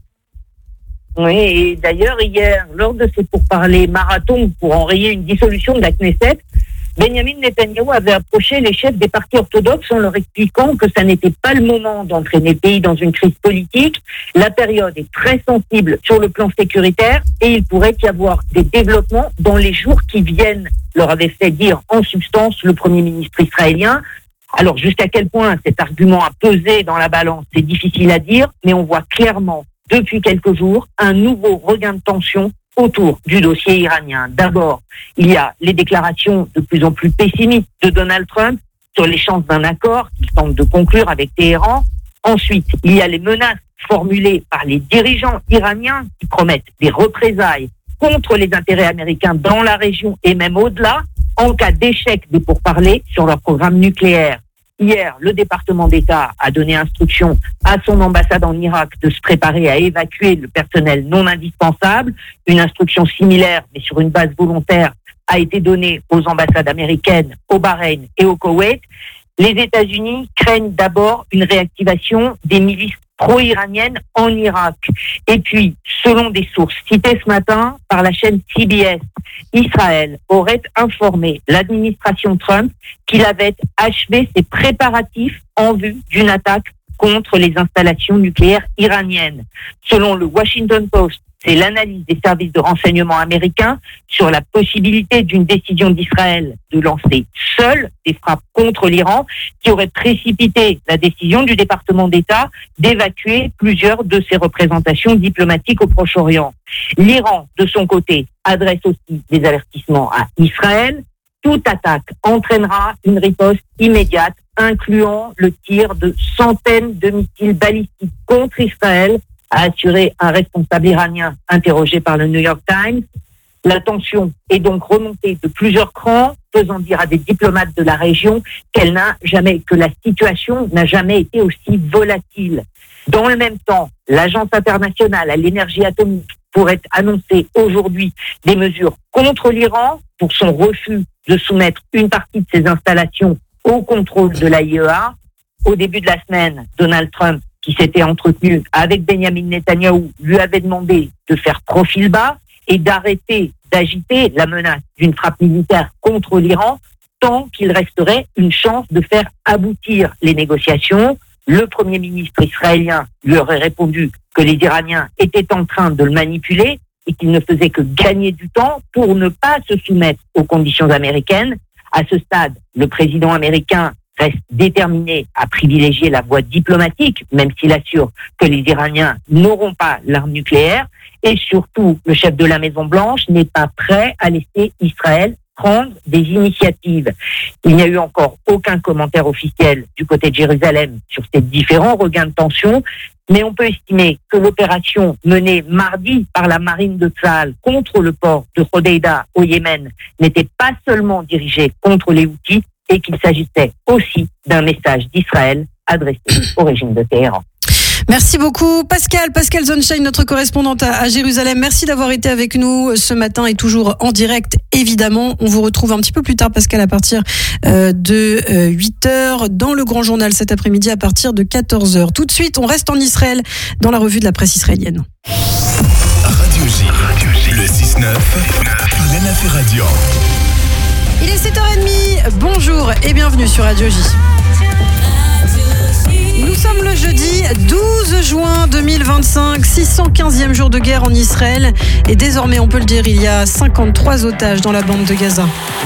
Oui, et d'ailleurs, hier, lors de ces pourparlers marathon pour enrayer une dissolution de la Knesset, Benyamin Netanyahou avait approché les chefs des partis orthodoxes en leur expliquant que ça n'était pas le moment d'entraîner le pays dans une crise politique. La période est très sensible sur le plan sécuritaire et il pourrait y avoir des développements dans les jours qui viennent, leur avait fait dire en substance le Premier ministre israélien. Alors jusqu'à quel point cet argument a pesé dans la balance, c'est difficile à dire, mais on voit clairement depuis quelques jours un nouveau regain de tension autour du dossier iranien. D'abord, il y a les déclarations de plus en plus pessimistes de Donald Trump sur les chances d'un accord qu'il tente de conclure avec Téhéran. Ensuite, il y a les menaces formulées par les dirigeants iraniens qui promettent des représailles contre les intérêts américains dans la région et même au-delà en cas d'échec des pourparlers sur leur programme nucléaire. Hier, le département d'État a donné instruction à son ambassade en Irak de se préparer à évacuer le personnel non indispensable. Une instruction similaire, mais sur une base volontaire, a été donnée aux ambassades américaines, au Bahreïn et au Koweït. Les États-Unis craignent d'abord une réactivation des milices pro-iraniennes en Irak. Et puis, selon des sources citées ce matin par la chaîne C B S, Israël aurait informé l'administration Trump qu'il avait achevé ses préparatifs en vue d'une attaque contre les installations nucléaires iraniennes. Selon le Washington Post, c'est l'analyse des services de renseignement américains sur la possibilité d'une décision d'Israël de lancer seule des frappes contre l'Iran qui aurait précipité la décision du département d'État d'évacuer plusieurs de ses représentations diplomatiques au Proche-Orient. L'Iran, de son côté, adresse aussi des avertissements à Israël. Toute attaque entraînera une riposte immédiate, incluant le tir de centaines de missiles balistiques contre Israël, a assuré un responsable iranien interrogé par le New York Times. La tension est donc remontée de plusieurs crans, faisant dire à des diplomates de la région qu'elle n'a jamais, que la situation n'a jamais été aussi volatile. Dans le même temps, l'Agence internationale à l'énergie atomique pourrait annoncer aujourd'hui des mesures contre l'Iran pour son refus de soumettre une partie de ses installations au contrôle de l'A I E A. Au début de la semaine, Donald Trump, qui s'était entretenu avec Benyamin Netanyahou, lui avait demandé de faire profil bas et d'arrêter d'agiter la menace d'une frappe militaire contre l'Iran tant qu'il resterait une chance de faire aboutir les négociations. Le Premier ministre israélien lui aurait répondu que les Iraniens étaient en train de le manipuler et qu'il ne faisait que gagner du temps pour ne pas se soumettre aux conditions américaines. À ce stade, le président américain reste déterminé à privilégier la voie diplomatique, même s'il assure que les Iraniens n'auront pas l'arme nucléaire. Et surtout, le chef de la Maison-Blanche n'est pas prêt à laisser Israël prendre des initiatives. Il n'y a eu encore aucun commentaire officiel du côté de Jérusalem sur ces différents regains de tension, mais on peut estimer que l'opération menée mardi par la marine de Tsahal contre le port de Hodeida au Yémen n'était pas seulement dirigée contre les Houthis et qu'il s'agissait aussi d'un message d'Israël adressé au régime de Téhéran. Merci beaucoup Pascal, Pascal Zonshine, notre correspondante à, à Jérusalem. Merci d'avoir été avec nous ce matin et toujours en direct, évidemment. On vous retrouve un petit peu plus tard, Pascal, à partir euh, de euh, huit heures dans le Grand Journal cet après-midi à partir de quatorze heures. Tout de suite, on reste en Israël dans la revue de la presse israélienne. Radio J, le six neuf, Ilana Ferradian. Il est sept heures trente, bonjour et bienvenue sur Radio J. Nous sommes le jeudi douze juin deux mille vingt-cinq, six cent quinzième jour de guerre en Israël. Et désormais, on peut le dire, il y a cinquante-trois otages dans la bande de Gaza.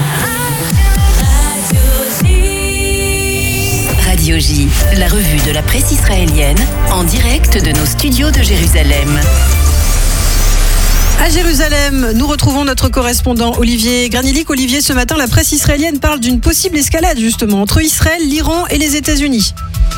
Radio J, la revue de la presse israélienne, en direct de nos studios de Jérusalem. À Jérusalem, nous retrouvons notre correspondant Olivier Granilik. Olivier, ce matin, la presse israélienne parle d'une possible escalade justement entre Israël, l'Iran et les États-Unis.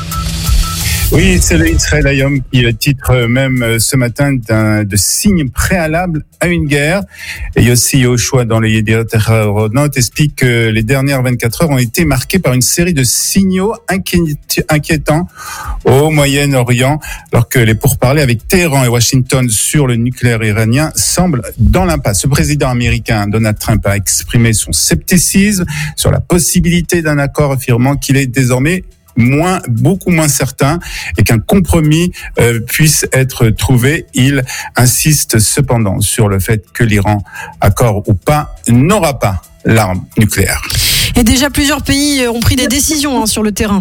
Oui, c'est le Israël Hayom qui titre même ce matin d'un, de signe préalable à une guerre. Et Yossi Yehoshua dans les Yediot Ahronoth explique que les dernières vingt-quatre heures ont été marquées par une série de signaux inquiétants au Moyen-Orient, alors que les pourparlers avec Téhéran et Washington sur le nucléaire iranien semblent dans l'impasse. Le président américain Donald Trump a exprimé son scepticisme sur la possibilité d'un accord, affirmant qu'il est désormais moins, beaucoup moins certain et qu'un compromis euh, puisse être trouvé. Il insiste cependant sur le fait que l'Iran, accord ou pas, n'aura pas l'arme nucléaire. Et déjà plusieurs pays ont pris des décisions hein, sur le terrain.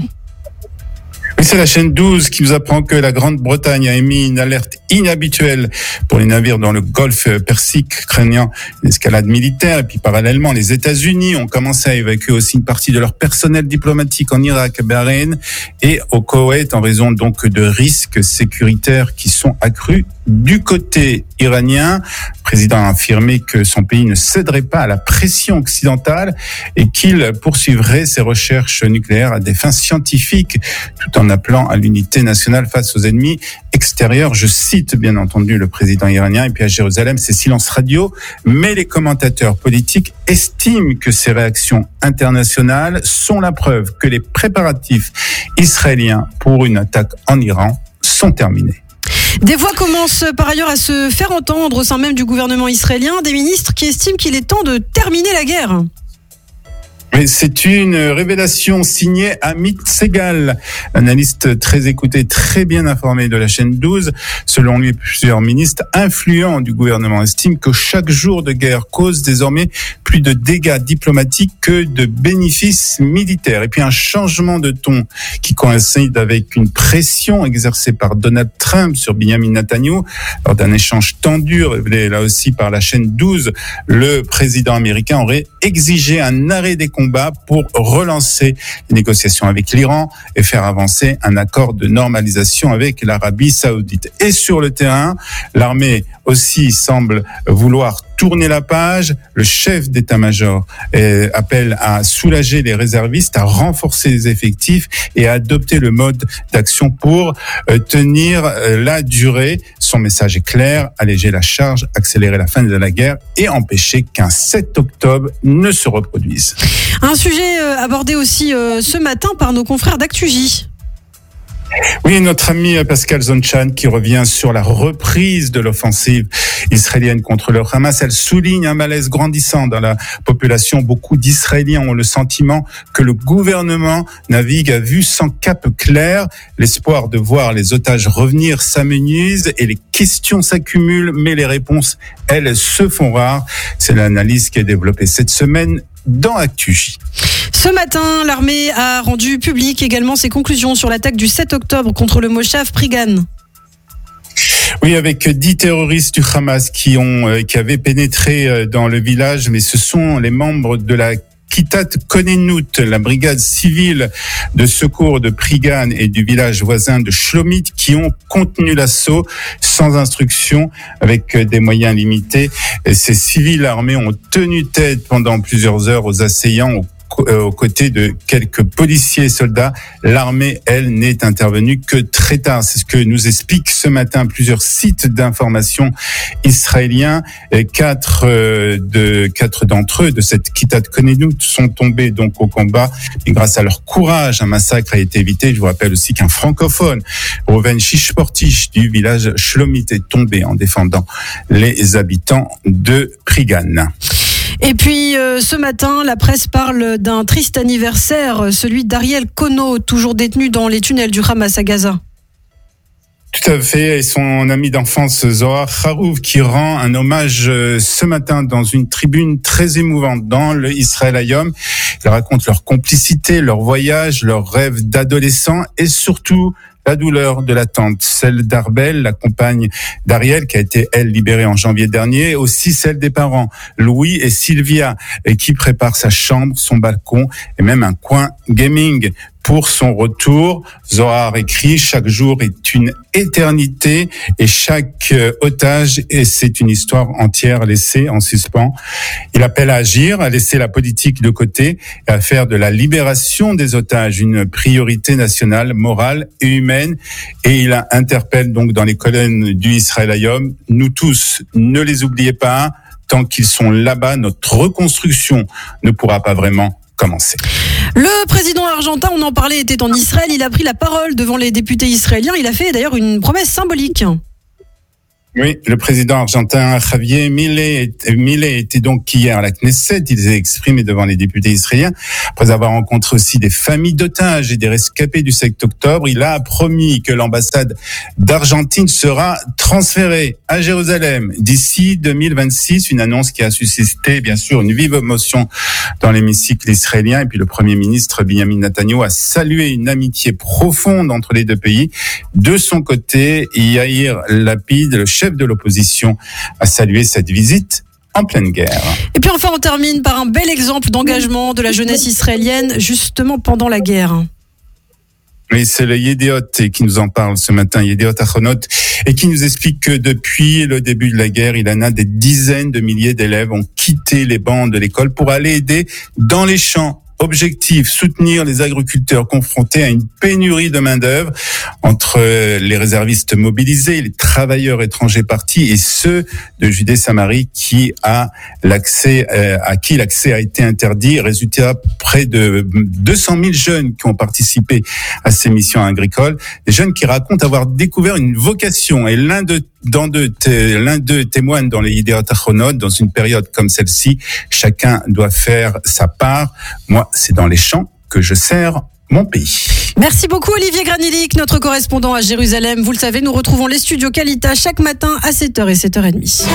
Oui, c'est la chaîne douze qui nous apprend que la Grande-Bretagne a émis une alerte inhabituelle pour les navires dans le golfe Persique, craignant une escalade militaire. Et puis parallèlement, les États-Unis ont commencé à évacuer aussi une partie de leur personnel diplomatique en Irak, Bahreïn et au Koweït en raison donc de risques sécuritaires qui sont accrus. Du côté iranien, le président a affirmé que son pays ne céderait pas à la pression occidentale et qu'il poursuivrait ses recherches nucléaires à des fins scientifiques, tout en appelant à l'unité nationale face aux ennemis extérieurs. Je cite bien entendu le président iranien. Et puis à Jérusalem, c'est silence radio, mais les commentateurs politiques estiment que ces réactions internationales sont la preuve que les préparatifs israéliens pour une attaque en Iran sont terminés. Des voix commencent par ailleurs à se faire entendre au sein même du gouvernement israélien, des ministres qui estiment qu'il est temps de terminer la guerre. Mais c'est une révélation signée Amit Segal, analyste très écouté, très bien informé de la chaîne douze. Selon lui, plusieurs ministres influents du gouvernement estiment que chaque jour de guerre cause désormais plus de dégâts diplomatiques que de bénéfices militaires. Et puis un changement de ton qui coïncide avec une pression exercée par Donald Trump sur Benjamin Netanyahu lors d'un échange tendu révélé là aussi par la chaîne douze. Le président américain aurait exigé un arrêt des combats pour relancer les négociations avec l'Iran et faire avancer un accord de normalisation avec l'Arabie Saoudite. Et sur le terrain, l'armée aussi semble vouloir tourner la page. Le chef d'état-major euh, appelle à soulager les réservistes, à renforcer les effectifs et à adopter le mode d'action pour euh, tenir euh, la durée. Son message est clair, alléger la charge, accélérer la fin de la guerre et empêcher qu'un sept octobre ne se reproduise. Un sujet euh, abordé aussi euh, ce matin par nos confrères d'ActuJ. Oui, notre ami Pascal Zonshine qui revient sur la reprise de l'offensive israélienne contre le Hamas. Elle souligne un malaise grandissant dans la population. Beaucoup d'Israéliens ont le sentiment que le gouvernement navigue à vue sans cap clair. L'espoir de voir les otages revenir s'amenuise et les questions s'accumulent, mais les réponses, elles, se font rares. C'est l'analyse qui est développée cette semaine dans ActuJ. Ce matin, l'armée a rendu public également ses conclusions sur l'attaque du sept octobre contre le Moshav Prigan. Oui, avec dix terroristes du Hamas qui ont, qui avaient pénétré dans le village, mais ce sont les membres de la Kitat Konenut, la brigade civile de secours de Prigan et du village voisin de Shlomit qui ont contenu l'assaut sans instruction avec des moyens limités. Et ces civils armés ont tenu tête pendant plusieurs heures aux assaillants, aux côtés de quelques policiers et soldats. L'armée, elle, n'est intervenue que très tard. C'est ce que nous expliquent ce matin plusieurs sites d'information israéliens. Et quatre euh, de quatre d'entre eux de cette Kitat Konenut sont tombés donc au combat. Et grâce à leur courage, un massacre a été évité. Je vous rappelle aussi qu'un francophone, Reuven Shishportish du village Shlomit, est tombé en défendant les habitants de Prigan. Et puis euh, ce matin, la presse parle d'un triste anniversaire, celui d'Ariel Kono, toujours détenu dans les tunnels du Hamas à Gaza. Tout à fait, et son ami d'enfance Zohar Harouf qui rend un hommage ce matin dans une tribune très émouvante dans le Israël Hayom. Il raconte leur complicité, leur voyage, leurs rêves d'adolescents et surtout la douleur de l'attente, celle d'Arbel, la compagne d'Ariel, qui a été, elle, libérée en janvier dernier, aussi celle des parents, Louis et Sylvia, et qui préparent sa chambre, son balcon et même un coin gaming pour son retour. Zohar écrit « Chaque jour est une éternité et chaque otage, et c'est une histoire entière laissée en suspens. » Il appelle à agir, à laisser la politique de côté et à faire de la libération des otages une priorité nationale, morale et humaine. Et il interpelle donc dans les colonnes du Israël Hayom « Nous tous, ne les oubliez pas, tant qu'ils sont là-bas, notre reconstruction ne pourra pas vraiment commencer. » Le président argentin, on en parlait, était en Israël. Il a pris la parole devant les députés israéliens. Il a fait d'ailleurs une promesse symbolique. Oui, le président argentin Javier Milei, Milei était donc hier à la Knesset. Il s'est exprimé devant les députés israéliens. Après avoir rencontré aussi des familles d'otages et des rescapés du sept octobre, il a promis que l'ambassade d'Argentine sera transférée à Jérusalem d'ici deux mille vingt-six. Une annonce qui a suscité, bien sûr, une vive émotion dans l'hémicycle israélien. Et puis le premier ministre Benjamin Netanyahu a salué une amitié profonde entre les deux pays. De son côté, Yair Lapid, le chef de l'opposition, a salué cette visite en pleine guerre. Et puis enfin, on termine par un bel exemple d'engagement de la jeunesse israélienne justement pendant la guerre. Oui, c'est le Yediot qui nous en parle ce matin, Yediot Achronot, et qui nous explique que depuis le début de la guerre, il en a des dizaines de milliers d'élèves ont quitté les bancs de l'école pour aller aider dans les champs. Objectif, soutenir les agriculteurs confrontés à une pénurie de main-d'œuvre entre les réservistes mobilisés, les travailleurs étrangers partis et ceux de Judée-Samarie qui a l'accès, euh, à qui l'accès a été interdit. Résultat, près de deux cent mille jeunes qui ont participé à ces missions agricoles. Des jeunes qui racontent avoir découvert une vocation et l'un de Dans deux, l'un d'eux témoigne dans les Yediot Achronot, dans une période comme celle-ci, chacun doit faire sa part. Moi, c'est dans les champs que je sers mon pays. Merci beaucoup Olivier Granilik, notre correspondant à Jérusalem. Vous le savez, nous retrouvons les studios Qualita chaque matin à sept heures et sept heures trente.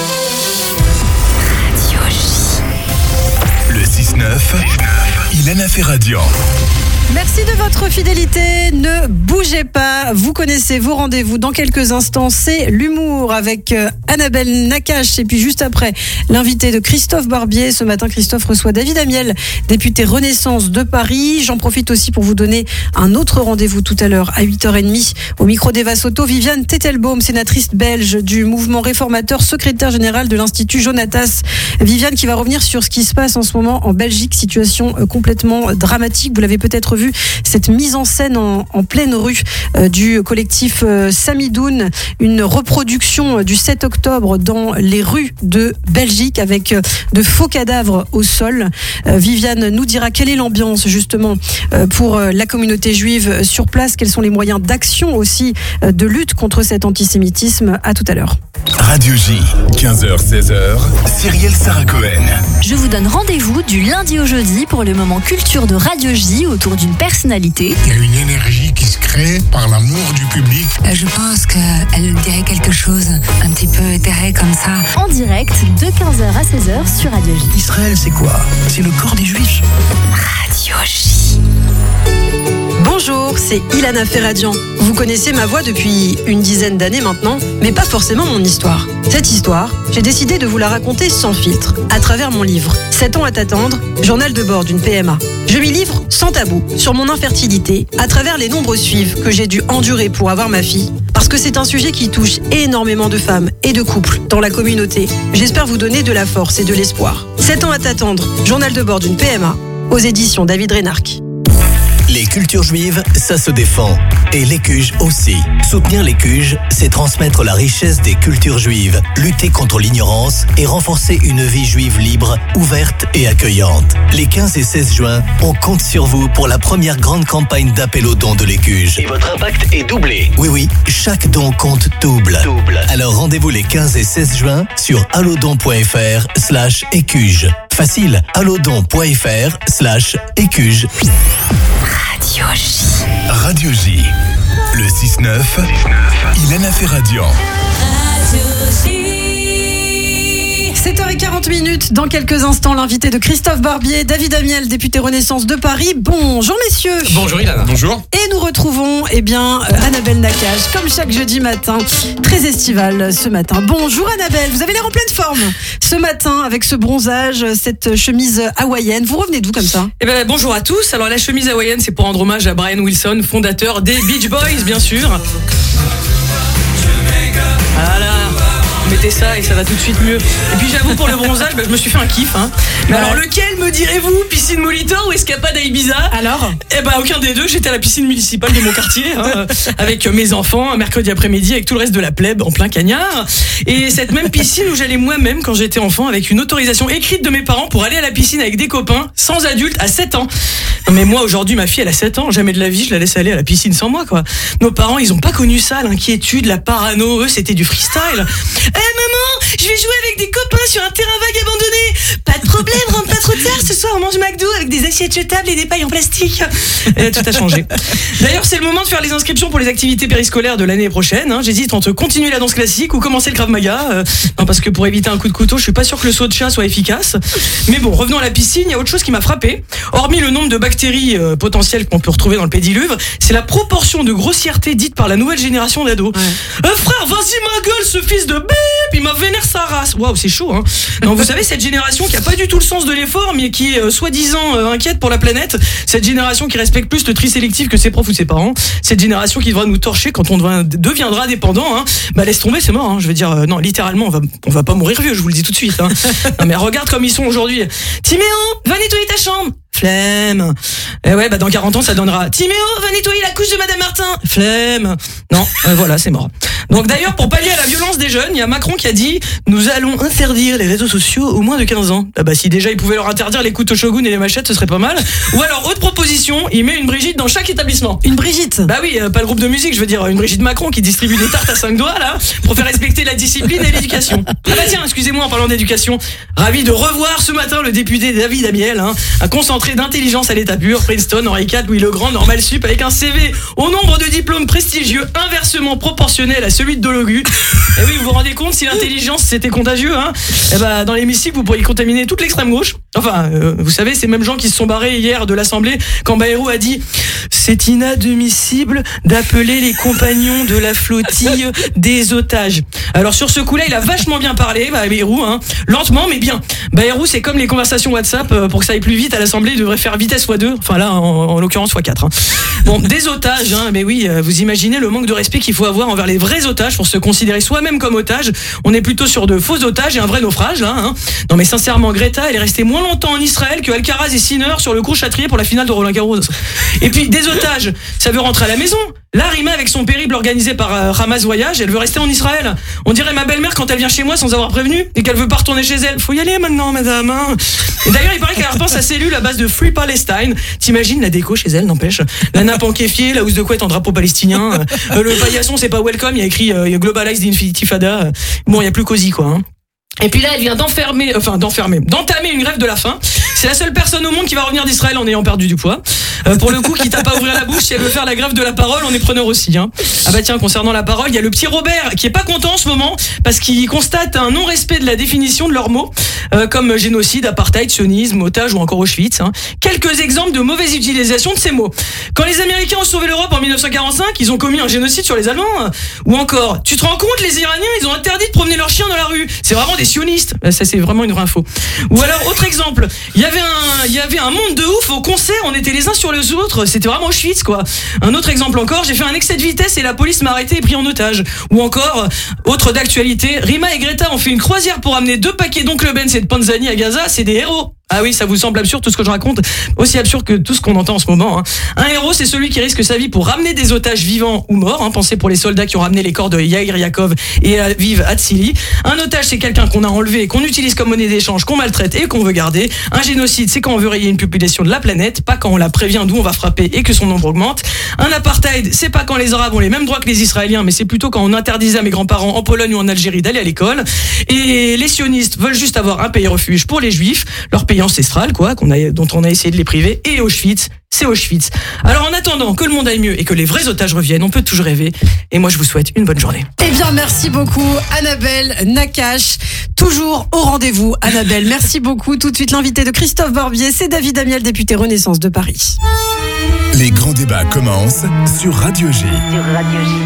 Radio J. Le six neuf, Ilana Ferradian. Merci de votre fidélité, ne bougez pas, vous connaissez vos rendez-vous dans quelques instants, c'est l'humour avec Annabelle Nakache et puis juste après l'invité de Christophe Barbier. Ce matin Christophe reçoit David Amiel, député Renaissance de Paris. J'en profite aussi pour vous donner un autre rendez-vous tout à l'heure à huit heures trente au micro d'Eva Soto. Viviane Tettelbaum, sénatrice belge du mouvement réformateur, secrétaire générale de l'Institut Jonatas. Viviane qui va revenir sur ce qui se passe en ce moment en Belgique, situation complètement dramatique, vous l'avez peut-être vu, cette mise en scène en, en pleine rue euh, du collectif euh, Samidoun, une reproduction euh, du sept octobre dans les rues de Belgique avec euh, de faux cadavres au sol. Euh, Viviane nous dira quelle est l'ambiance justement euh, pour euh, la communauté juive sur place, quels sont les moyens d'action aussi euh, de lutte contre cet antisémitisme. À tout à l'heure. Radio J, quinze heures seize heures, Cyrielle Sarah Cohen. Je vous donne rendez-vous du lundi au jeudi pour le moment culture de Radio J autour d'une personnalité. Il y a une énergie qui se crée par l'amour du public. Euh, je pense qu'elle dirait quelque chose un petit peu éthéré comme ça. En direct de quinze heures à seize heures sur Radio J. Israël, c'est quoi? C'est le corps des Juifs. Radio J. Bonjour, c'est Ilana Ferradian. Vous connaissez ma voix depuis une dizaine d'années maintenant, mais pas forcément mon histoire. Cette histoire, j'ai décidé de vous la raconter sans filtre, à travers mon livre « sept ans à t'attendre, journal de bord d'une P M A ». Je m'y livre sans tabou, sur mon infertilité, à travers les nombreuses fives que j'ai dû endurer pour avoir ma fille, parce que c'est un sujet qui touche énormément de femmes et de couples dans la communauté. J'espère vous donner de la force et de l'espoir. sept ans à t'attendre, journal de bord d'une P M A, aux éditions David Reynarc. Les cultures juives, ça se défend. Et les C U J aussi. Soutenir les C U J, c'est transmettre la richesse des cultures juives, lutter contre l'ignorance et renforcer une vie juive libre, ouverte et accueillante. Les quinze et seize juin, on compte sur vous pour la première grande campagne d'appel aux dons de les C U J. Et votre impact est doublé. Oui, oui, chaque don compte double. Double. Alors rendez-vous les quinze et seize juin sur allodon.fr slash écuge. Facile, allodon.fr slash écuge. Radio J. Radio J. Le six neuf, Hélène Affairadian. Radio J. sept heures quarante minutes, dans quelques instants, l'invité de Christophe Barbier, David Amiel, député Renaissance de Paris. Bonjour messieurs. Bonjour Ilana. Bonjour. Et nous retrouvons eh bien, euh, Annabelle Nakache, comme chaque jeudi matin, très estivale ce matin. Bonjour Annabelle, vous avez l'air en pleine forme ce matin avec ce bronzage, cette chemise hawaïenne. Vous revenez d'où comme ça? Eh ben, bonjour à tous. Alors la chemise hawaïenne, c'est pour rendre hommage à Brian Wilson, fondateur des Beach Boys, bien sûr. Voilà. Mettez ça et ça va tout de suite mieux. Et puis j'avoue, pour le bronzage, bah, je me suis fait un kiff. Hein. Mais ouais. Alors lequel me direz-vous? Piscine Molitor ou escapade à Ibiza? Alors Eh ben aucun des deux. J'étais à la piscine municipale de mon quartier hein, avec mes enfants un mercredi après-midi avec tout le reste de la plèbe en plein cagnard. Et cette même piscine où j'allais moi-même quand j'étais enfant avec une autorisation écrite de mes parents pour aller à la piscine avec des copains sans adultes à sept ans. Non mais moi aujourd'hui ma fille elle a sept ans, jamais de la vie je la laisse aller à la piscine sans moi quoi. Nos parents ils ont pas connu ça, l'inquiétude, la parano, eux c'était du freestyle. Eh hey, maman, je vais jouer avec des copains sur un terrain vague abandonné. Pas de problème, rentre pas trop tard, ce soir on mange McDo avec des assiettes jetables et des pailles en plastique. Et là, tout a changé. D'ailleurs c'est le moment de faire les inscriptions pour les activités périscolaires de l'année prochaine. Hein. J'hésite entre continuer la danse classique ou commencer le Krav Maga. Euh, non parce que pour éviter un coup de couteau, je suis pas sûr que le saut de chat soit efficace. Mais bon, revenons à la piscine, il y a autre chose qui m'a frappé. Hormis le nombre de bactéries euh, potentielles qu'on peut retrouver dans le pédiluve, c'est la proportion de grossièreté dite par la nouvelle génération d'ados. Ouais. Euh, frère, vas-y ma gueule, ce fils de bip, il m'a vénère sa race. Waouh, c'est chaud, hein. Non, vous savez, cette génération qui a pas du tout le sens de l'effort, mais qui est euh, soi-disant euh, inquiète pour la planète, cette génération qui respecte plus le tri sélectif que ses profs ou ses parents, cette génération qui devra nous torcher quand on devra, deviendra dépendant, hein. Bah laisse tomber, c'est mort, hein. Je veux dire, euh, non, littéralement, on va, on va pas mourir vieux, je vous le dis tout de suite, hein. Non, mais regarde comme ils sont aujourd'hui. Timéo, va nettoyer ta chambre. Flemme. Eh ouais, bah dans quarante ans, ça donnera Timéo, va nettoyer la couche de Madame Martin. Flemme. Non, euh, voilà, c'est mort. Donc d'ailleurs, pour pallier à la violence des jeunes, il y a Macron qui a dit « Nous allons interdire les réseaux sociaux aux moins de quinze ans ». Ah bah si déjà il pouvait leur interdire les couteaux Shogun et les machettes, ce serait pas mal. Ou alors, autre proposition, il met une Brigitte dans chaque établissement. Une Brigitte? Bah oui, euh, pas le groupe de musique, je veux dire une Brigitte Macron qui distribue des tartes à cinq doigts, là, pour faire respecter la discipline et l'éducation. Ah bah tiens, excusez-moi, en parlant d'éducation, ravi de revoir ce matin le député David Amiel, hein, un concentré d'intelligence à l'état pur, Princeton, Henri quatre, Louis le Grand, Normal Sup, avec un C V au nombre de diplômes prestigieux inversement proportionnel à celui de Dologu. Et oui, vous vous rendez compte, si l'intelligence c'était contagieux, hein, et bah, dans l'hémicycle vous pourriez contaminer toute l'extrême gauche. Enfin, euh, vous savez, ces mêmes gens qui se sont barrés hier de l'Assemblée quand Bayrou a dit « C'est inadmissible d'appeler les compagnons de la flottille des otages ». Alors sur ce coup-là, il a vachement bien parlé, bah, Bayrou, hein, lentement mais bien. Bayrou, c'est comme les conversations WhatsApp, euh, pour que ça aille plus vite à l'Assemblée, il devrait faire vitesse fois deux, enfin là, en, en l'occurrence fois quatre. Hein. Bon, des otages, hein, mais oui, euh, vous imaginez le manque de respect qu'il faut avoir envers les vrais otages pour se considérer soi-même comme otage. On est plutôt sur de faux otages et un vrai naufrage, là. Hein. Non mais sincèrement, Greta, elle est restée moins longtemps en Israël que Alcaraz et Sinner sur le cours Châtrier pour la finale de Roland Garros. Et puis, des otages, ça veut rentrer à la maison. Là, Rima, avec son périple organisé par euh, Hamas Voyage, elle veut rester en Israël. On dirait ma belle-mère quand elle vient chez moi sans avoir prévenu et qu'elle veut pas retourner chez elle. Faut y aller maintenant, madame. Hein. Et d'ailleurs, il paraît qu'elle repense sa cellule à base de Free Palestine. T'imagines la déco chez elle, n'empêche. La nappe en kéfier, la housse de couette en drapeau palestinien. Euh, le paillasson, c'est pas welcome, il y a écrit euh, Globalize the Intifada. Bon, il y a plus cosy, quoi. Hein. Et puis là, elle vient d'enfermer, enfin d'enfermer, d'entamer une grève de la faim. C'est la seule personne au monde qui va revenir d'Israël en ayant perdu du poids. Euh, pour le coup, quitte à pas ouvrir la bouche, si elle veut faire la grève de la parole, on est preneur aussi. Hein. Ah bah tiens, concernant la parole, il y a le petit Robert qui est pas content en ce moment parce qu'il constate un non-respect de la définition de leurs mots, euh, comme génocide, apartheid, sionisme, otage ou encore Auschwitz. Hein. Quelques exemples de mauvaise utilisation de ces mots. Quand les Américains ont sauvé l'Europe en dix-neuf cent quarante-cinq, ils ont commis un génocide sur les Allemands. Ou encore, tu te rends compte, les Iraniens, ils ont interdit de promener leurs chiens dans la rue. C'est vraiment des sionistes. Ça, c'est vraiment une vraie info. Ou alors, autre exemple, il y avait un, il y avait un monde de ouf au concert, on était les uns sur les autres, c'était vraiment Auschwitz, quoi. Un autre exemple encore, j'ai fait un excès de vitesse et la police m'a arrêté et pris en otage. Ou encore, autre d'actualité, Rima et Greta ont fait une croisière pour amener deux paquets d'Oncle Ben et de Panzani à Gaza, c'est des héros. Ah oui, ça vous semble absurde tout ce que je raconte, aussi absurde que tout ce qu'on entend en ce moment. Hein. Un héros, c'est celui qui risque sa vie pour ramener des otages vivants ou morts. Hein. Pensez pour les soldats qui ont ramené les corps de Yair Yakov et Aviv Hatzili. Un otage, c'est quelqu'un qu'on a enlevé, qu'on utilise comme monnaie d'échange, qu'on maltraite et qu'on veut garder. Un génocide, c'est quand on veut rayer une population de la planète, pas quand on la prévient d'où on va frapper et que son nombre augmente. Un apartheid, c'est pas quand les Arabes ont les mêmes droits que les Israéliens, mais c'est plutôt quand on interdisait à mes grands-parents en Pologne ou en Algérie d'aller à l'école. Et les sionistes veulent juste avoir un pays refuge pour les juifs, leur pays ancestral, quoi, qu'on a, dont on a essayé de les priver, et Auschwitz, c'est Auschwitz. Alors en attendant que le monde aille mieux et que les vrais otages reviennent, on peut toujours rêver. Et moi je vous souhaite une bonne journée. Eh bien merci beaucoup Annabelle Nakache, toujours au rendez-vous. Annabelle, merci beaucoup. Tout de suite l'invité de Christophe Barbier, c'est David Amiel, député Renaissance de Paris. Les grands débats commencent sur Radio J. Sur Radio J.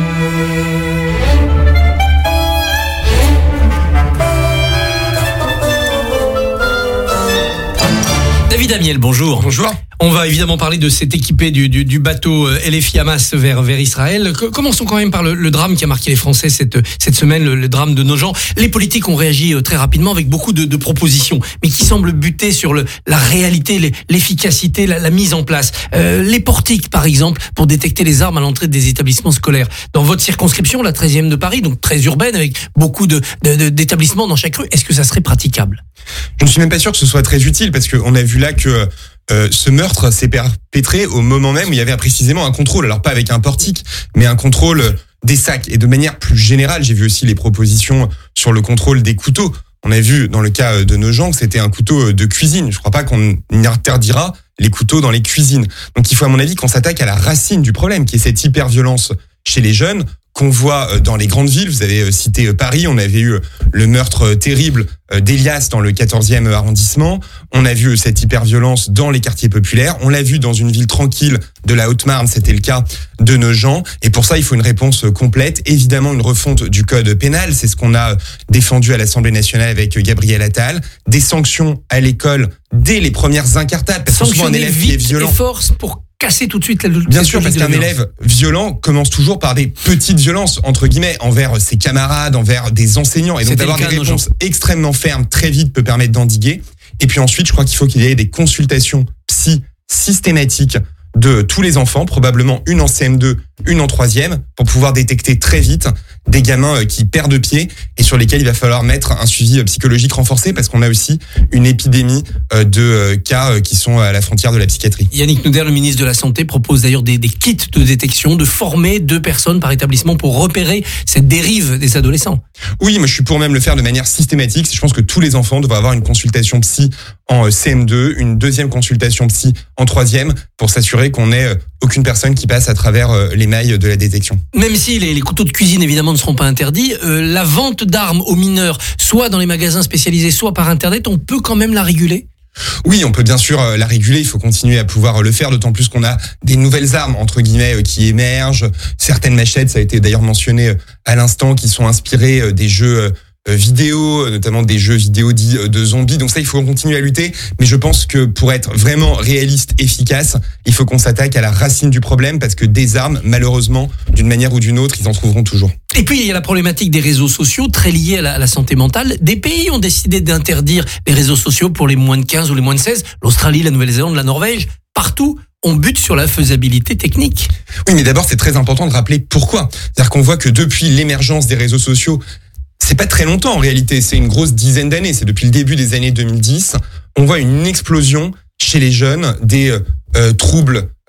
David Amiel, bonjour. Bonjour. On va évidemment parler de cet équipé du, du, du bateau L F I Hamas vers, vers Israël. Commençons quand même par le, le drame qui a marqué les Français cette, cette semaine, le, le drame de Nogent. Les politiques ont réagi très rapidement avec beaucoup de, de propositions, mais qui semblent buter sur le, la réalité, les, l'efficacité, la, la mise en place. Euh, les portiques, par exemple, pour détecter les armes à l'entrée des établissements scolaires. Dans votre circonscription, la treizième de Paris, donc très urbaine, avec beaucoup de, de, de, d'établissements dans chaque rue, est-ce que ça serait praticable ? Je ne suis même pas sûr que ce soit très utile, parce qu'on a vu là que Euh, ce meurtre s'est perpétré au moment même où il y avait précisément un contrôle. Alors pas avec un portique, mais un contrôle des sacs. Et de manière plus générale, j'ai vu aussi les propositions sur le contrôle des couteaux. On a vu dans le cas de Nogent que c'était un couteau de cuisine. Je ne crois pas qu'on interdira les couteaux dans les cuisines. Donc il faut à mon avis qu'on s'attaque à la racine du problème, qui est cette hyperviolence chez les jeunes qu'on voit dans les grandes villes. Vous avez cité Paris, on avait eu le meurtre terrible d'Elias dans le quatorzième arrondissement. On a vu cette hyperviolence dans les quartiers populaires. On l'a vu dans une ville tranquille de la Haute-Marne, c'était le cas de Nogent. Et pour ça, il faut une réponse complète. Évidemment, une refonte du code pénal. C'est ce qu'on a défendu à l'Assemblée nationale avec Gabriel Attal. Des sanctions à l'école dès les premières incartades. Parce que souvent, un élève qui est violent. Et force pour casser tout de suite la Bien sûr, parce qu'un élève violent commence toujours par des petites violences, entre guillemets, envers ses camarades, envers des enseignants. Et donc d'avoir des réponses extrêmement fermes très vite peut permettre d'endiguer. Et puis ensuite, je crois qu'il faut qu'il y ait des consultations psy systématiques de tous les enfants, probablement une en C M deux, une en troisième, pour pouvoir détecter très vite des gamins qui perdent pied et sur lesquels il va falloir mettre un suivi psychologique renforcé, parce qu'on a aussi une épidémie de cas qui sont à la frontière de la psychiatrie. Yannick Nouder, le ministre de la Santé, propose d'ailleurs des, des kits de détection, de former deux personnes par établissement pour repérer cette dérive des adolescents. Oui, moi je suis pour même le faire de manière systématique. Je pense que tous les enfants devraient avoir une consultation psy en C M deux, une deuxième consultation psy en troisième, pour s'assurer qu'on n'ait aucune personne qui passe à travers les mailles de la détection. Même si les, les couteaux de cuisine évidemment ne seront pas interdits, euh, la vente d'armes aux mineurs, soit dans les magasins spécialisés, soit par internet, on peut quand même la réguler ? Oui, on peut bien sûr la réguler, il faut continuer à pouvoir le faire, d'autant plus qu'on a des nouvelles armes, entre guillemets, qui émergent. Certaines machettes, ça a été d'ailleurs mentionné à l'instant, qui sont inspirées des jeux vidéo, notamment des jeux vidéo dits de zombies. Donc ça, il faut continuer à lutter. Mais je pense que pour être vraiment réaliste, efficace, il faut qu'on s'attaque à la racine du problème, parce que des armes, malheureusement, d'une manière ou d'une autre, ils en trouveront toujours. Et puis, il y a la problématique des réseaux sociaux, très liée à la, à la santé mentale. Des pays ont décidé d'interdire les réseaux sociaux pour les moins de quinze ou les moins de seize. L'Australie, la Nouvelle-Zélande, la Norvège, partout, on bute sur la faisabilité technique. Oui, mais d'abord, c'est très important de rappeler pourquoi. C'est-à-dire qu'on voit que depuis l'émergence des réseaux sociaux, c'est pas très longtemps en réalité, c'est une grosse dizaine d'années, c'est depuis le début des années deux mille dix, on voit une explosion chez les jeunes des euh, troubles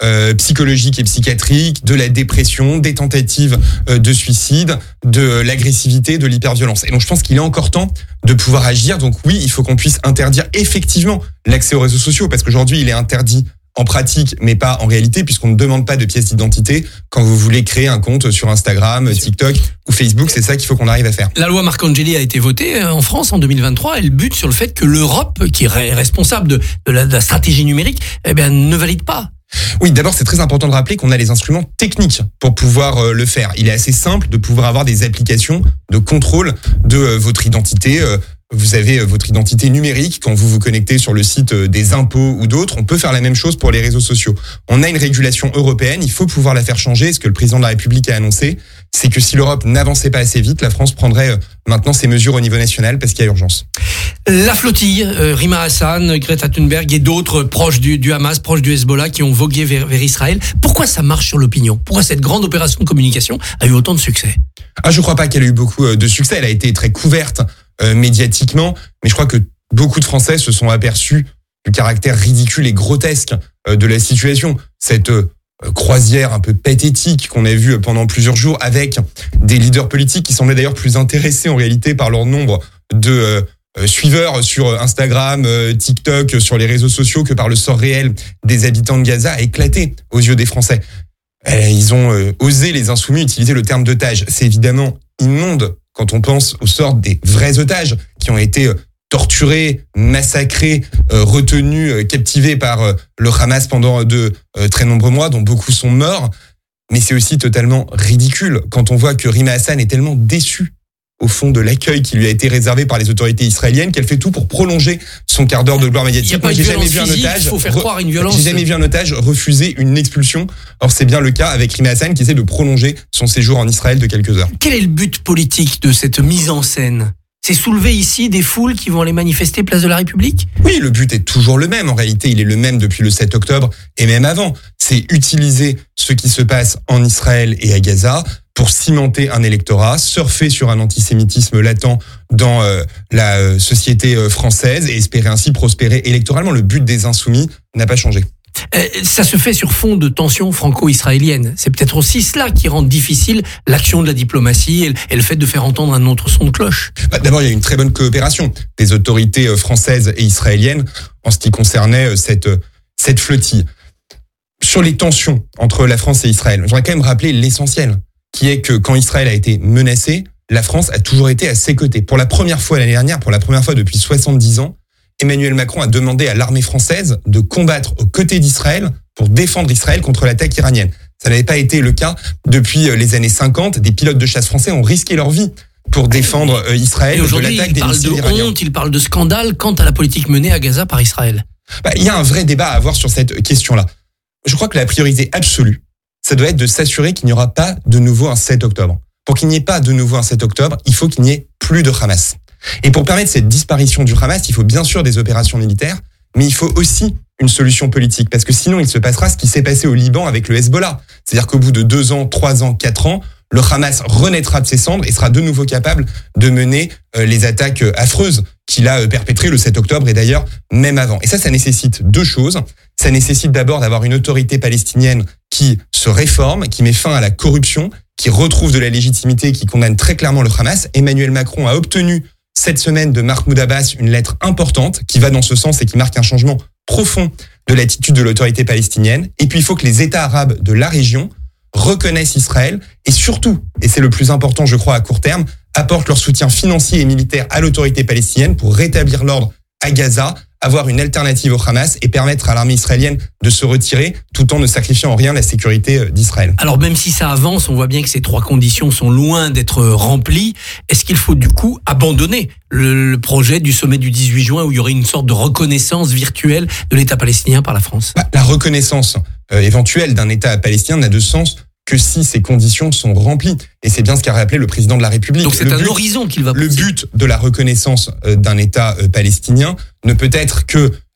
euh, psychologiques et psychiatriques, de la dépression, des tentatives euh, de suicide, de l'agressivité, de l'hyperviolence. Et donc je pense qu'il est encore temps de pouvoir agir. Donc oui, il faut qu'on puisse interdire effectivement l'accès aux réseaux sociaux, parce qu'aujourd'hui il est interdit en pratique, mais pas en réalité, puisqu'on ne demande pas de pièce d'identité quand vous voulez créer un compte sur Instagram, TikTok ou Facebook. C'est ça qu'il faut qu'on arrive à faire. La loi Marcangeli a été votée en France en deux mille vingt-trois. Elle bute sur le fait que l'Europe, qui est responsable de, de, la, de la stratégie numérique, eh bien, ne valide pas. Oui, d'abord, c'est très important de rappeler qu'on a les instruments techniques pour pouvoir le faire. Il est assez simple de pouvoir avoir des applications de contrôle de votre identité. Vous avez votre identité numérique quand vous vous connectez sur le site des impôts ou d'autres. On peut faire la même chose pour les réseaux sociaux. On a une régulation européenne, il faut pouvoir la faire changer. Ce que le président de la République a annoncé, c'est que si l'Europe n'avançait pas assez vite, la France prendrait maintenant ses mesures au niveau national parce qu'il y a urgence. La flottille, euh, Rima Hassan, Greta Thunberg et d'autres proches du, du Hamas, proches du Hezbollah qui ont vogué vers, vers Israël. Pourquoi ça marche sur l'opinion ? Pourquoi cette grande opération de communication a eu autant de succès ? Ah, je crois pas qu'elle a eu beaucoup de succès. Elle a été très couverte euh, médiatiquement, mais je crois que beaucoup de Français se sont aperçus du caractère ridicule et grotesque euh, de la situation. Cette euh, croisière un peu pathétique qu'on a vue pendant plusieurs jours avec des leaders politiques qui semblaient d'ailleurs plus intéressés en réalité par leur nombre de euh, suiveurs sur Instagram, euh, TikTok, sur les réseaux sociaux que par le sort réel des habitants de Gaza, a éclaté aux yeux des Français. Ils ont euh, osé, les insoumis, utiliser le terme d'otage. C'est évidemment immonde quand on pense au sort des vrais otages qui ont été euh, torturés, massacrés, euh, retenus, euh, captivés par euh, le Hamas pendant de euh, très nombreux mois, dont beaucoup sont morts. Mais c'est aussi totalement ridicule quand on voit que Rima Hassan est tellement déçue au fond de l'accueil qui lui a été réservé par les autorités israéliennes, qu'elle fait tout pour prolonger son quart d'heure de gloire médiatique. Il y a pas Moi, de j'ai jamais violence vu un physique, otage. il faut faire croire une violence. J'ai jamais vu un otage refuser une expulsion. Or, c'est bien le cas avec Rima Hassan qui essaie de prolonger son séjour en Israël de quelques heures. Quel est le but politique de cette mise en scène ? C'est soulever ici des foules qui vont aller manifester place de la République ? Oui, le but est toujours le même. En réalité, il est le même depuis le sept octobre et même avant. C'est utiliser ce qui se passe en Israël et à Gaza pour cimenter un électorat, surfer sur un antisémitisme latent dans euh, la euh, société euh, française et espérer ainsi prospérer électoralement. Le but des insoumis n'a pas changé. Euh, ça se fait sur fond de tensions franco-israéliennes. C'est peut-être aussi cela qui rend difficile l'action de la diplomatie et, et le fait de faire entendre un autre son de cloche. Bah, d'abord, il y a une très bonne coopération des autorités euh, françaises et israéliennes en ce qui concernait euh, cette, euh, cette flottille. Sur les tensions entre la France et Israël, j'aimerais quand même rappeler l'essentiel, qui est que quand Israël a été menacé, la France a toujours été à ses côtés. Pour la première fois l'année dernière, pour la première fois depuis soixante-dix ans, Emmanuel Macron a demandé à l'armée française de combattre aux côtés d'Israël pour défendre Israël contre l'attaque iranienne. Ça n'avait pas été le cas depuis les années cinquante. Des pilotes de chasse français ont risqué leur vie pour défendre Israël de l'attaque des missiles iraniens. Il parle de honte, il parle de scandale quant à la politique menée à Gaza par Israël. Bah, il y a un vrai débat à avoir sur cette question-là. Je crois que la priorité absolue, ça doit être de s'assurer qu'il n'y aura pas de nouveau un sept octobre. Pour qu'il n'y ait pas de nouveau un sept octobre, il faut qu'il n'y ait plus de Hamas. Et pour permettre cette disparition du Hamas, il faut bien sûr des opérations militaires, mais il faut aussi une solution politique, parce que sinon il se passera ce qui s'est passé au Liban avec le Hezbollah. C'est-à-dire qu'au bout de deux ans, trois ans, quatre ans, le Hamas renaîtra de ses cendres et sera de nouveau capable de mener euh, les attaques affreuses qu'il a perpétrées le sept octobre et d'ailleurs même avant. Et ça, ça nécessite deux choses. Ça nécessite d'abord d'avoir une autorité palestinienne qui se réforme, qui met fin à la corruption, qui retrouve de la légitimité, qui condamne très clairement le Hamas. Emmanuel Macron a obtenu cette semaine de Mahmoud Abbas une lettre importante qui va dans ce sens et qui marque un changement profond de l'attitude de l'autorité palestinienne. Et puis il faut que les États arabes de la région reconnaissent Israël et surtout, et c'est le plus important je crois à court terme, apportent leur soutien financier et militaire à l'autorité palestinienne pour rétablir l'ordre à Gaza, avoir une alternative au Hamas et permettre à l'armée israélienne de se retirer tout en ne sacrifiant en rien la sécurité d'Israël. Alors même si ça avance, on voit bien que ces trois conditions sont loin d'être remplies. Est-ce qu'il faut du coup abandonner le, le projet du sommet du dix-huit juin où il y aurait une sorte de reconnaissance virtuelle de l'État palestinien par la France ? Bah, la reconnaissance euh, éventuelle d'un État palestinien n'a de sens que si ces conditions sont remplies. Et c'est bien ce qu'a rappelé le président de la République. Donc c'est le un but, horizon qu'il va poser. Le but de la reconnaissance d'un État palestinien ne peut être que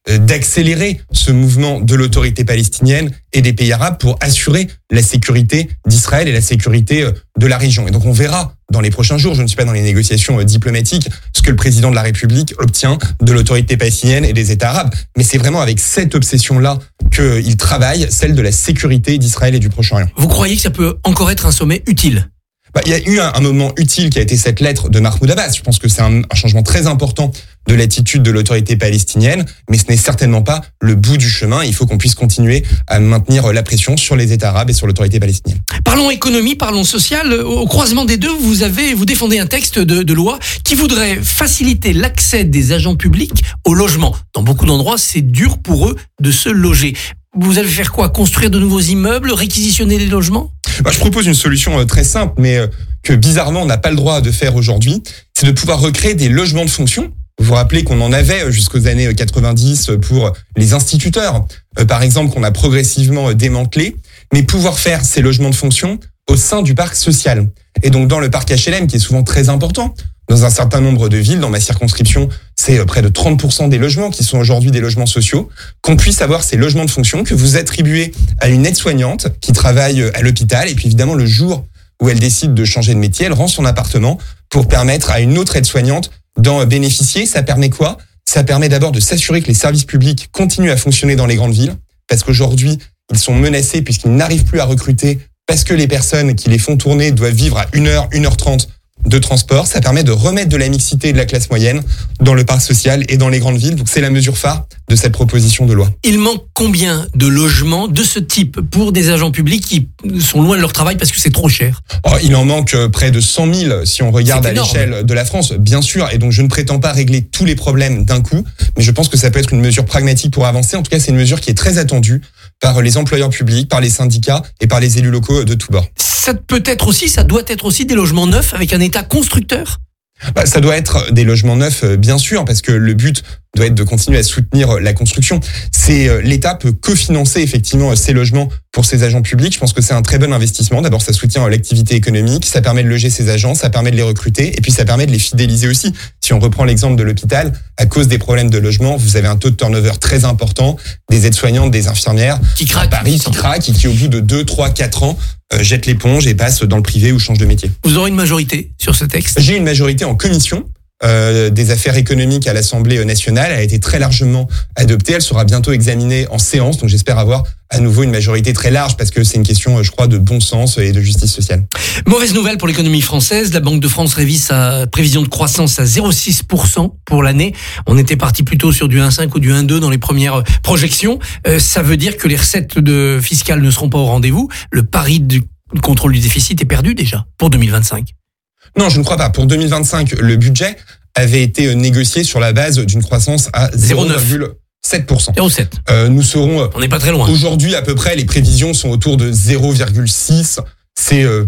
d'accélérer ce mouvement de l'autorité palestinienne et des pays arabes pour assurer la sécurité d'Israël et la sécurité de la région. Et donc on verra dans les prochains jours, je ne suis pas dans les négociations diplomatiques, ce que le président de la République obtient de l'autorité palestinienne et des États arabes. Mais c'est vraiment avec cette obsession-là qu'il travaille, celle de la sécurité d'Israël et du Proche-Orient. Vous croyez que ça peut encore être un sommet utile ? Bah, il y a eu un, un moment utile qui a été cette lettre de Mahmoud Abbas. Je pense que c'est un, un changement très important de l'attitude de l'autorité palestinienne, mais ce n'est certainement pas le bout du chemin. Il faut qu'on puisse continuer à maintenir la pression sur les États arabes et sur l'autorité palestinienne. Parlons économie, parlons social. Au croisement des deux, vous avez, vous défendez un texte de, de loi qui voudrait faciliter l'accès des agents publics au logement. Dans beaucoup d'endroits, c'est dur pour eux de se loger. Vous allez faire quoi ? Construire de nouveaux immeubles, réquisitionner des logements ? Bah, je propose une solution très simple, mais que bizarrement on n'a pas le droit de faire aujourd'hui. C'est de pouvoir recréer des logements de fonction. Vous vous rappelez qu'on en avait jusqu'aux années quatre-vingt-dix pour les instituteurs, par exemple, qu'on a progressivement démantelé, mais pouvoir faire ces logements de fonction au sein du parc social. Et donc dans le parc H L M, qui est souvent très important, dans un certain nombre de villes, dans ma circonscription, c'est près de trente pour cent des logements qui sont aujourd'hui des logements sociaux, qu'on puisse avoir ces logements de fonction que vous attribuez à une aide-soignante qui travaille à l'hôpital, et puis évidemment le jour où elle décide de changer de métier, elle rend son appartement pour permettre à une autre aide-soignante d'en bénéficier. Ça permet quoi ? Ça permet d'abord de s'assurer que les services publics continuent à fonctionner dans les grandes villes, parce qu'aujourd'hui, ils sont menacés puisqu'ils n'arrivent plus à recruter, parce que les personnes qui les font tourner doivent vivre à une heure, une heure trente de transport. Ça permet de remettre de la mixité et de la classe moyenne dans le parc social et dans les grandes villes. Donc c'est la mesure phare de cette proposition de loi. Il manque combien de logements de ce type pour des agents publics qui sont loin de leur travail parce que c'est trop cher ? Oh, il en manque près de cent mille si on regarde à l'échelle de la France, bien sûr. Et donc je ne prétends pas régler tous les problèmes d'un coup, mais je pense que ça peut être une mesure pragmatique pour avancer. En tout cas, c'est une mesure qui est très attendue par les employeurs publics, par les syndicats et par les élus locaux de tous bords. Ça peut être aussi, ça doit être aussi des logements neufs avec un État constructeur ? Bah, ça doit être des logements neufs, bien sûr, parce que le but doit être de continuer à soutenir la construction. C'est l'État peut cofinancer effectivement ces logements pour ses agents publics. Je pense que c'est un très bon investissement. D'abord, ça soutient l'activité économique, ça permet de loger ces agents, ça permet de les recruter, et puis ça permet de les fidéliser aussi. Si on reprend l'exemple de l'hôpital, à cause des problèmes de logement, vous avez un taux de turnover très important, des aides-soignantes, des infirmières qui craquent, à Paris, qui craquent et qui, au bout de deux, trois, quatre ans, euh, jettent l'éponge et passent dans le privé ou changent de métier. Vous aurez une majorité sur ce texte ? J'ai une majorité en commission. Euh, des affaires économiques à l'Assemblée nationale. Elle a été très largement adoptée. Elle sera bientôt examinée en séance. Donc j'espère avoir à nouveau une majorité très large parce que c'est une question, je crois, de bon sens et de justice sociale. Mauvaise nouvelle pour l'économie française. La Banque de France révise sa prévision de croissance à zéro virgule six pour cent pour l'année. On était parti plutôt sur du un virgule cinq ou du un virgule deux dans les premières projections. Euh, ça veut dire que les recettes de fiscales ne seront pas au rendez-vous. Le pari du contrôle du déficit est perdu déjà pour deux mille vingt-cinq. Non, je ne crois pas. Pour deux mille vingt-cinq, le budget avait été négocié sur la base d'une croissance à zéro virgule sept pour cent. zéro virgule sept. Euh, nous serons. On n'est pas très loin. Aujourd'hui, à peu près, les prévisions sont autour de zéro virgule six. C'est euh,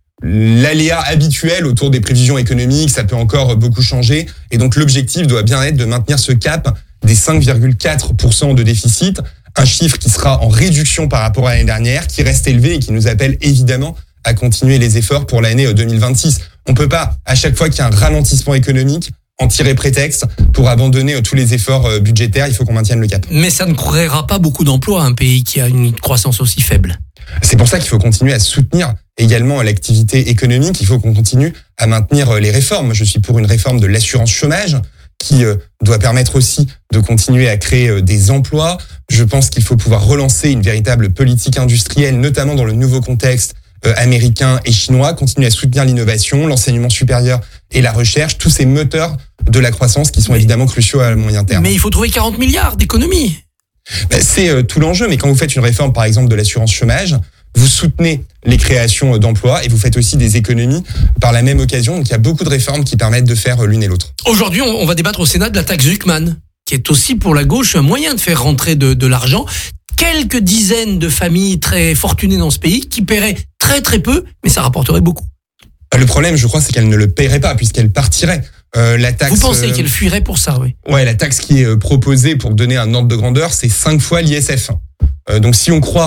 l'aléa habituel autour des prévisions économiques. Ça peut encore beaucoup changer. Et donc, l'objectif doit bien être de maintenir ce cap des cinq virgule quatre pour cent de déficit. Un chiffre qui sera en réduction par rapport à l'année dernière, qui reste élevé et qui nous appelle évidemment à continuer les efforts pour l'année deux mille vingt-six. On peut pas, à chaque fois qu'il y a un ralentissement économique, en tirer prétexte pour abandonner tous les efforts budgétaires. Il faut qu'on maintienne le cap. Mais ça ne créera pas beaucoup d'emplois, un pays qui a une croissance aussi faible. C'est pour ça qu'il faut continuer à soutenir également l'activité économique. Il faut qu'on continue à maintenir les réformes. Je suis pour une réforme de l'assurance chômage qui doit permettre aussi de continuer à créer des emplois. Je pense qu'il faut pouvoir relancer une véritable politique industrielle, notamment dans le nouveau contexte Euh, américains et chinois, continuer à soutenir l'innovation, l'enseignement supérieur et la recherche, tous ces moteurs de la croissance qui sont mais, évidemment cruciaux à moyen terme. Mais il faut trouver quarante milliards d'économies. Ben, c'est euh, tout l'enjeu, mais quand vous faites une réforme par exemple de l'assurance chômage, vous soutenez les créations d'emplois et vous faites aussi des économies par la même occasion. Donc il y a beaucoup de réformes qui permettent de faire l'une et l'autre. Aujourd'hui, on va débattre au Sénat de la taxe Zuckman, qui est aussi pour la gauche un moyen de faire rentrer de, de l'argent. Quelques dizaines de familles très fortunées dans ce pays qui paieraient très très peu, mais ça rapporterait beaucoup. Le problème, je crois, c'est qu'elle ne le paierait pas puisqu'elle partirait. Euh, la taxe. Vous pensez euh, qu'elle fuirait pour ça, oui? Ouais, la taxe qui est proposée pour donner un ordre de grandeur, c'est cinq fois l'I S F. Euh, donc, si on croit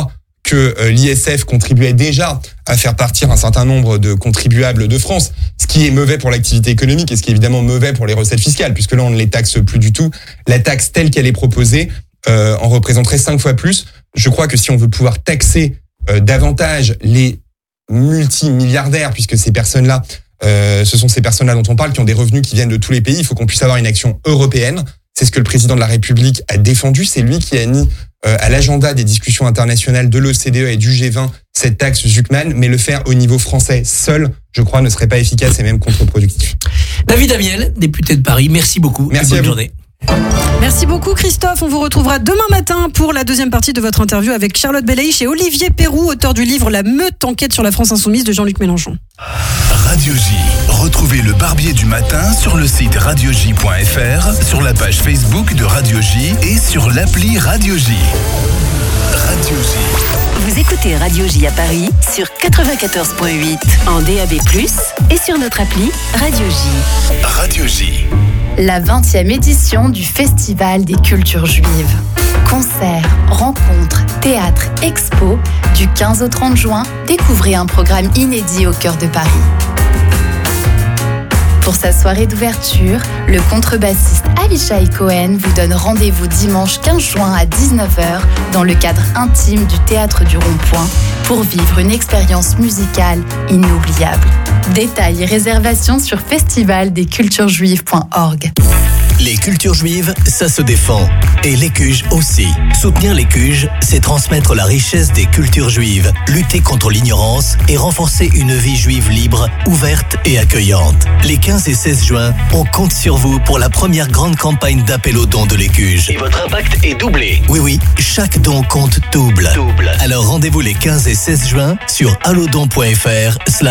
que euh, l'I S F contribuait déjà à faire partir un certain nombre de contribuables de France, ce qui est mauvais pour l'activité économique et ce qui est évidemment mauvais pour les recettes fiscales, puisque là on ne les taxe plus du tout. La taxe telle qu'elle est proposée euh, en représenterait cinq fois plus. Je crois que si on veut pouvoir taxer euh, davantage les multimilliardaires, puisque ces personnes-là, euh, ce sont ces personnes-là dont on parle, qui ont des revenus qui viennent de tous les pays, il faut qu'on puisse avoir une action européenne. C'est ce que le président de la République a défendu. C'est lui qui a mis euh, à l'agenda des discussions internationales de l'O C D E et du G vingt cette taxe Zuckman, mais le faire au niveau français seul, je crois, ne serait pas efficace et même contre-productif. David Amiel, député de Paris, merci beaucoup. Merci et bonne à vous. journée. Merci beaucoup Christophe, on vous retrouvera demain matin pour la deuxième partie de votre interview avec Charlotte Belaïch et Olivier Perroux, auteur du livre La Meute, enquête sur la France insoumise de Jean-Luc Mélenchon. Radio J. Retrouvez le Barbier du matin sur le site radio j point f r, sur la page Facebook de Radio J et sur l'appli Radio J. Radio J. Vous écoutez Radio J à Paris sur quatre-vingt-quatorze point huit en D A B plus, et sur notre appli Radio J. Radio J. La vingtième édition du Festival des cultures juives. Concerts, rencontres, théâtre, expo. Du quinze au trente juin, découvrez un programme inédit au cœur de Paris. Pour sa soirée d'ouverture, le contrebassiste Avishai Cohen vous donne rendez-vous dimanche quinze juin à dix-neuf heures dans le cadre intime du Théâtre du Rond-Point pour vivre une expérience musicale inoubliable. Détails et réservations sur festival des cultures juives point org. Les cultures juives, ça se défend. Et les C U J aussi. Soutenir les C U J, c'est transmettre la richesse des cultures juives, lutter contre l'ignorance et renforcer une vie juive libre, ouverte et accueillante. Les quinze et seize juin, on compte sur vous pour la première grande campagne d'appel aux dons de l'E C U J. Et votre impact est doublé. Oui, oui, chaque don compte double. Double. Alors rendez-vous les quinze et seize juin sur allodon point f r slash